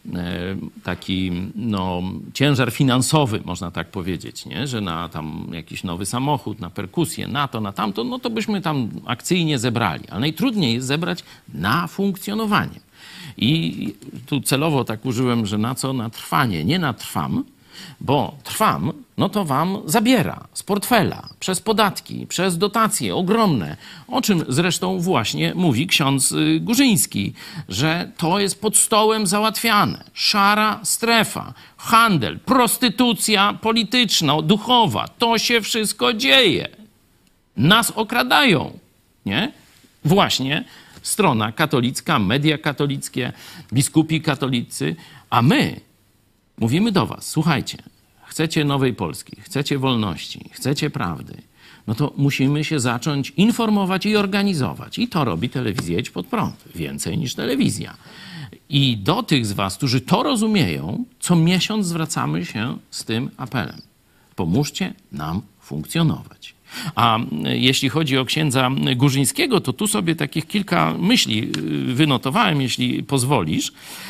Speaker 3: taki ciężar finansowy, można tak powiedzieć, nie? Że na tam jakiś nowy samochód, na perkusję, na to, na tamto, no to byśmy tam akcyjnie zebrali. Ale najtrudniej jest zebrać na funkcjonowanie. I tu celowo tak użyłem, że na co? Na trwanie, nie na trwam, bo trwam, no to wam zabiera z portfela, przez podatki, przez dotacje ogromne, o czym zresztą właśnie mówi ksiądz Górzyński, że to jest pod stołem załatwiane. Szara strefa, handel, prostytucja polityczna, duchowa, to się wszystko dzieje. Nas okradają, nie? Właśnie strona katolicka, media katolickie, biskupi katolicy, a my mówimy do was, słuchajcie, chcecie nowej Polski, chcecie wolności, chcecie prawdy, no to musimy się zacząć informować i organizować. I to robi telewizja Idź Pod Prąd. Więcej niż telewizja. I do tych z was, którzy to rozumieją, co miesiąc zwracamy się z tym apelem. Pomóżcie nam funkcjonować. A jeśli chodzi o księdza Górzyńskiego, to tu sobie takich kilka myśli wynotowałem, jeśli pozwolisz.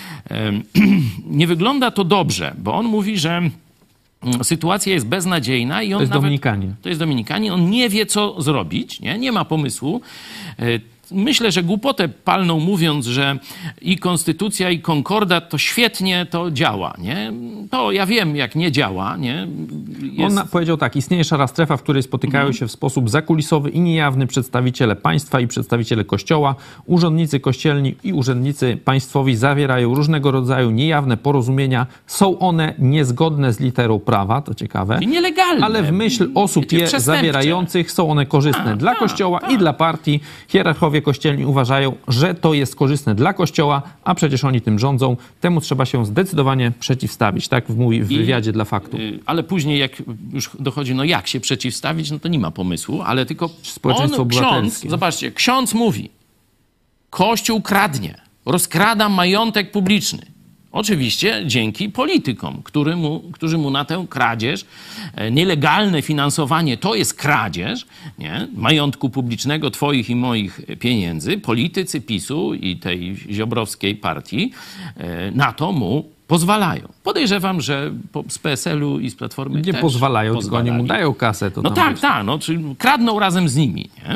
Speaker 3: Nie wygląda to dobrze, bo on mówi, że sytuacja jest beznadziejna i on
Speaker 1: to jest Dominikanin.
Speaker 3: To jest Dominikanin, on nie wie, co zrobić, nie ma pomysłu. Myślę, że głupotę palną mówiąc, że i konstytucja, i konkordat to świetnie to działa, nie? To ja wiem, jak nie działa, nie?
Speaker 1: On powiedział tak, istnieje szara strefa, w której spotykają się w sposób zakulisowy i niejawny przedstawiciele państwa i przedstawiciele kościoła. Urzędnicy kościelni i urzędnicy państwowi zawierają różnego rodzaju niejawne porozumienia. Są one niezgodne z literą prawa, to ciekawe.
Speaker 3: I nielegalne.
Speaker 1: Ale w myśl osób je zawierających są one korzystne dla kościoła i dla partii. Hierarchowie kościelni uważają, że to jest korzystne dla kościoła, a przecież oni tym rządzą. Temu trzeba się zdecydowanie przeciwstawić. Tak mówi w wywiadzie dla Faktu.
Speaker 3: Ale później jak już dochodzi, no jak się przeciwstawić, no to nie ma pomysłu, ale tylko
Speaker 1: społeczeństwo
Speaker 3: ksiądz, zobaczcie, ksiądz mówi, Kościół kradnie, rozkrada majątek publiczny. Oczywiście dzięki politykom, którzy mu na tę kradzież, nielegalne finansowanie to jest kradzież, nie? Majątku publicznego, twoich i moich pieniędzy. Politycy PiS-u i tej ziobrowskiej partii na to mu pozwalają. Podejrzewam, że z PSL-u i z Platformy
Speaker 1: nie
Speaker 3: też
Speaker 1: pozwalają, tylko oni mu dają kasę. To
Speaker 3: no tak, no, czyli kradną razem z nimi. Nie?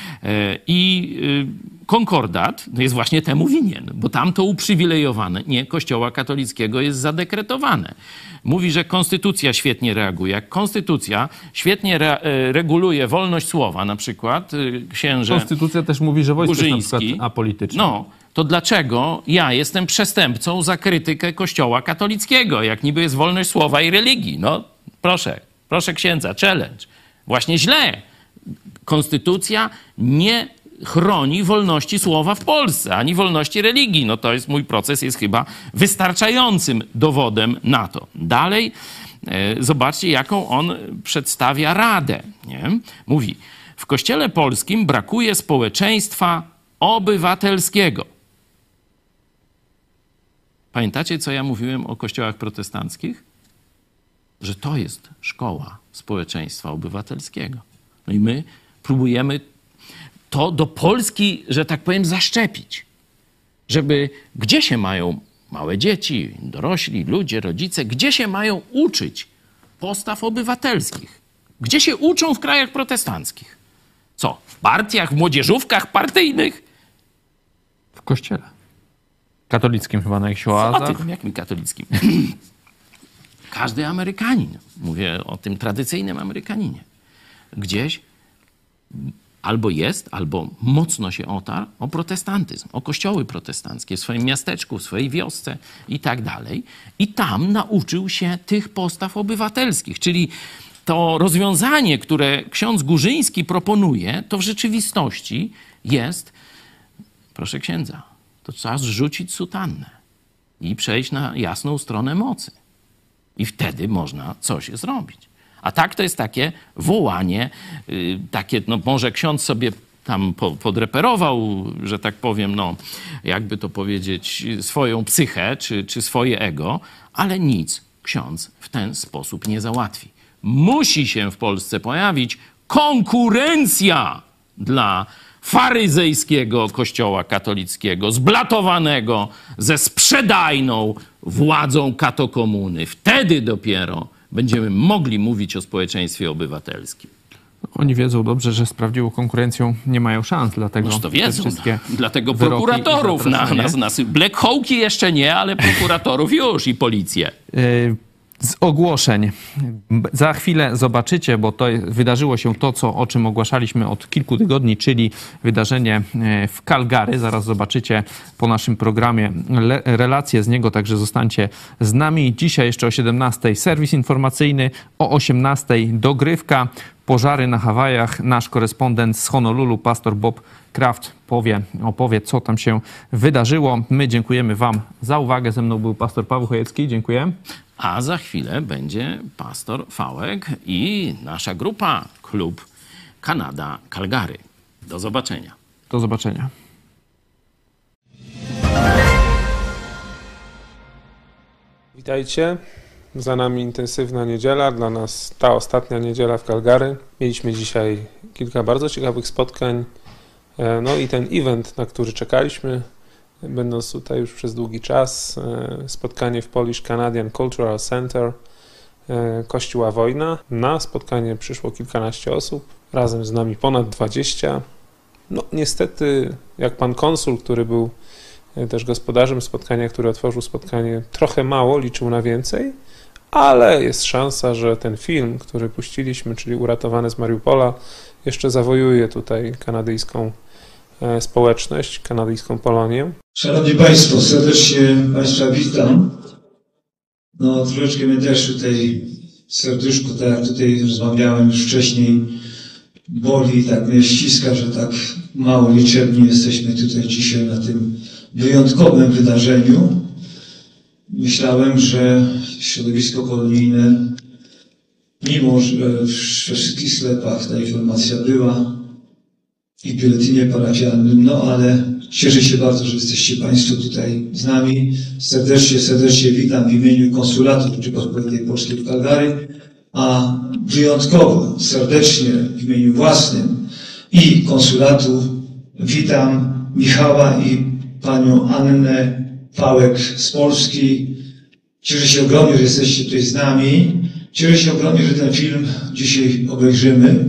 Speaker 3: I konkordat jest właśnie temu winien, bo tam to uprzywilejowane Kościoła katolickiego jest zadekretowane. Mówi, że konstytucja świetnie reaguje. Jak konstytucja świetnie reguluje wolność słowa, na przykład księże
Speaker 1: Konstytucja też mówi, że wojsko
Speaker 3: Górzyński,
Speaker 1: jest na przykład apolityczne.
Speaker 3: No, to dlaczego ja jestem przestępcą za krytykę Kościoła katolickiego, jak niby jest wolność słowa i religii? No, proszę księdza, challenge. Właśnie źle. Konstytucja nie chroni wolności słowa w Polsce, ani wolności religii. No to jest mój proces, jest chyba wystarczającym dowodem na to. Dalej zobaczcie, jaką on przedstawia radę. Nie? Mówi, w Kościele polskim brakuje społeczeństwa obywatelskiego. Pamiętacie, co ja mówiłem o kościołach protestanckich? Że to jest szkoła społeczeństwa obywatelskiego. No i my próbujemy to do Polski, że tak powiem, zaszczepić. Żeby gdzie się mają małe dzieci, dorośli, ludzie, rodzice, gdzie się mają uczyć postaw obywatelskich? Gdzie się uczą w krajach protestanckich? Co? W partiach, w młodzieżówkach partyjnych?
Speaker 1: W kościele. Katolickim chyba na jakichś oazach.
Speaker 3: O tym, jakim katolickim? Każdy Amerykanin, mówię o tym tradycyjnym Amerykaninie, gdzieś albo jest, albo mocno się otarł o protestantyzm, o kościoły protestanckie w swoim miasteczku, w swojej wiosce i tak dalej. I tam nauczył się tych postaw obywatelskich, czyli to rozwiązanie, które ksiądz Górzyński proponuje, to w rzeczywistości jest, proszę księdza, to trzeba zrzucić sutannę i przejść na jasną stronę mocy. I wtedy można coś zrobić. A tak to jest takie wołanie, takie, no może ksiądz sobie tam podreperował, że tak powiem, no jakby to powiedzieć, swoją psychę czy swoje ego, ale nic ksiądz w ten sposób nie załatwi. Musi się w Polsce pojawić konkurencja dla faryzejskiego kościoła katolickiego, zblatowanego ze sprzedajną władzą katokomuny. Wtedy dopiero będziemy mogli mówić o społeczeństwie obywatelskim.
Speaker 1: Oni wiedzą dobrze, że z prawdziwą konkurencją nie mają szans, dlatego
Speaker 3: Noż to wiedzą, dlatego
Speaker 1: wyroki
Speaker 3: prokuratorów nas Black Hawki jeszcze nie, ale prokuratorów już i policję.
Speaker 1: Z ogłoszeń. Za chwilę zobaczycie, bo to wydarzyło się to, o czym ogłaszaliśmy od kilku tygodni, czyli wydarzenie w Calgary. Zaraz zobaczycie po naszym programie relacje z niego, także zostańcie z nami. Dzisiaj jeszcze o 17:00 serwis informacyjny, o 18:00 dogrywka. Pożary na Hawajach. Nasz korespondent z Honolulu, pastor Bob Kraft, opowie, co tam się wydarzyło. My dziękujemy wam za uwagę. Ze mną był pastor Paweł Chojecki. Dziękuję.
Speaker 3: A za chwilę będzie pastor Fałek i nasza grupa, klub Kanada Calgary. Do zobaczenia.
Speaker 1: Do zobaczenia.
Speaker 4: Witajcie. Za nami intensywna niedziela, dla nas ta ostatnia niedziela w Calgary. Mieliśmy dzisiaj kilka bardzo ciekawych spotkań. No i ten event, na który czekaliśmy, będąc tutaj już przez długi czas, spotkanie w Polish Canadian Cultural Center Kościoła Wojna. Na spotkanie przyszło kilkanaście osób, razem z nami ponad 20. No niestety, jak pan konsul, który był też gospodarzem spotkania, który otworzył spotkanie, trochę mało, liczył na więcej, ale jest szansa, że ten film, który puściliśmy, czyli Uratowany z Mariupola, jeszcze zawojuje tutaj kanadyjską społeczność, kanadyjską Polonię.
Speaker 5: Szanowni Państwo, serdecznie Państwa witam. No troszeczkę mnie też tutaj serduszko, tak jak tutaj rozmawiałem już wcześniej, boli, tak mnie ściska, że tak mało liczebni jesteśmy tutaj dzisiaj na tym wyjątkowym wydarzeniu. Myślałem, że środowisko polonijne, mimo że we wszystkich sklepach ta informacja była i w biuletynie parafialnym, no ale cieszę się bardzo, że jesteście Państwo tutaj z nami. Serdecznie witam w imieniu Konsulatu Rzeczypospolitej Polskiej w Calgary, a wyjątkowo serdecznie w imieniu własnym i Konsulatu witam Michała i panią Annę Fałek z Polski. Cieszę się ogromnie, że jesteście tutaj z nami. Cieszę się ogromnie, że ten film dzisiaj obejrzymy.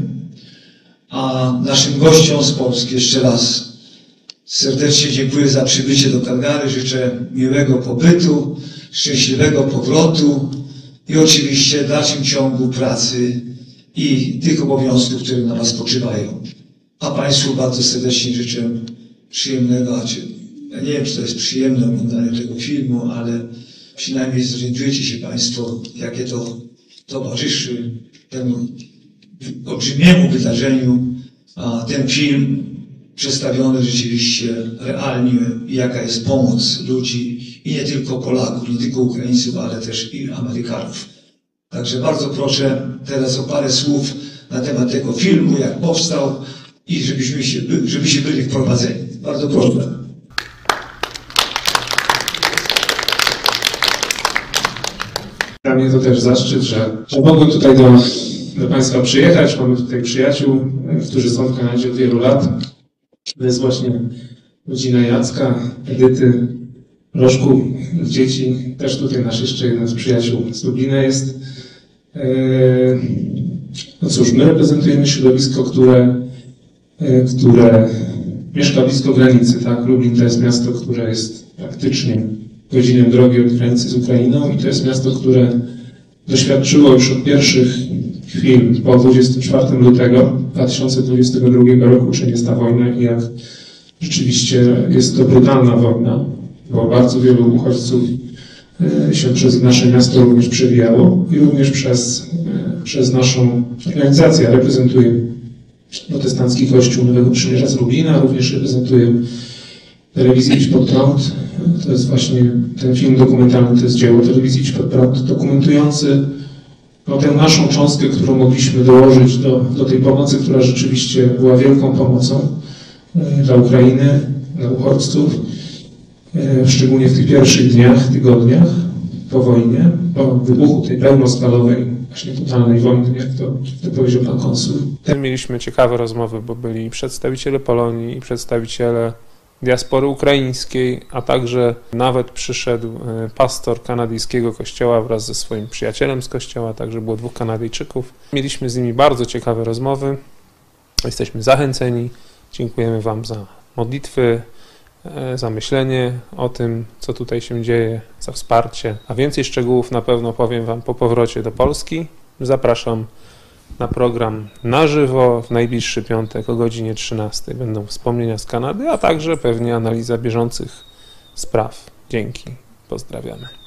Speaker 5: A naszym gościom z Polski jeszcze raz serdecznie dziękuję za przybycie do Calgary. Życzę miłego pobytu, szczęśliwego powrotu i oczywiście w dalszym ciągu pracy i tych obowiązków, które na Was spoczywają. A Państwu bardzo serdecznie życzę przyjemnego, ja nie wiem, czy to jest przyjemne oglądanie tego filmu, ale przynajmniej zorientujecie się Państwo, jakie to towarzyszy temu olbrzymiemu wydarzeniu, a ten film przedstawiony rzeczywiście realnie, jaka jest pomoc ludzi i nie tylko Polaków, nie tylko Ukraińców, ale też i Amerykanów. Także bardzo proszę teraz o parę słów na temat tego filmu, jak powstał i żebyście byli wprowadzeni. Bardzo proszę.
Speaker 4: Dla mnie to też zaszczyt, że mogłem tutaj do Państwa przyjechać. Mamy tutaj przyjaciół, którzy są w Kanadzie od wielu lat. To jest właśnie rodzina Jacka, Edyty, Rożku, dzieci. Też tutaj nasz jeszcze jeden z przyjaciół z Lublina jest. No cóż, my reprezentujemy środowisko, które mieszka blisko granicy, tak? Lublin to jest miasto, które jest praktycznie godzinę drogi od granicy z Ukrainą i to jest miasto, które doświadczyło już od pierwszych chwil po 24 lutego 2022 roku, czym jest ta wojna i jak rzeczywiście jest to brutalna wojna, bo bardzo wielu uchodźców się przez nasze miasto również przewijało i również przez naszą organizację. Ja reprezentuję protestancki Kościół Nowego Przymierza z Lublina, również reprezentuję telewizję Idź Pod Prąd. To jest właśnie ten film dokumentalny, to jest dzieło telewizji Idź Pod Prąd, dokumentujący tę naszą cząstkę, którą mogliśmy dołożyć do tej pomocy, która rzeczywiście była wielką pomocą dla Ukrainy, dla uchodźców, szczególnie w tych pierwszych dniach, tygodniach po wojnie, po wybuchu tej pełnoskalowej właśnie totalnej wojny, jak to powiedział pan konsul.
Speaker 6: Mieliśmy ciekawe rozmowy, bo byli przedstawiciele Polonii i przedstawiciele diaspory ukraińskiej, a także nawet przyszedł pastor kanadyjskiego kościoła wraz ze swoim przyjacielem z kościoła, także było 2 Kanadyjczyków. Mieliśmy z nimi bardzo ciekawe rozmowy, jesteśmy zachęceni, dziękujemy wam za modlitwy, za myślenie o tym, co tutaj się dzieje, za wsparcie, a więcej szczegółów na pewno powiem wam po powrocie do Polski. Zapraszam na program na żywo w najbliższy piątek o godzinie 13. Będą wspomnienia z Kanady, a także pewnie analiza bieżących spraw. Dzięki, pozdrawiamy.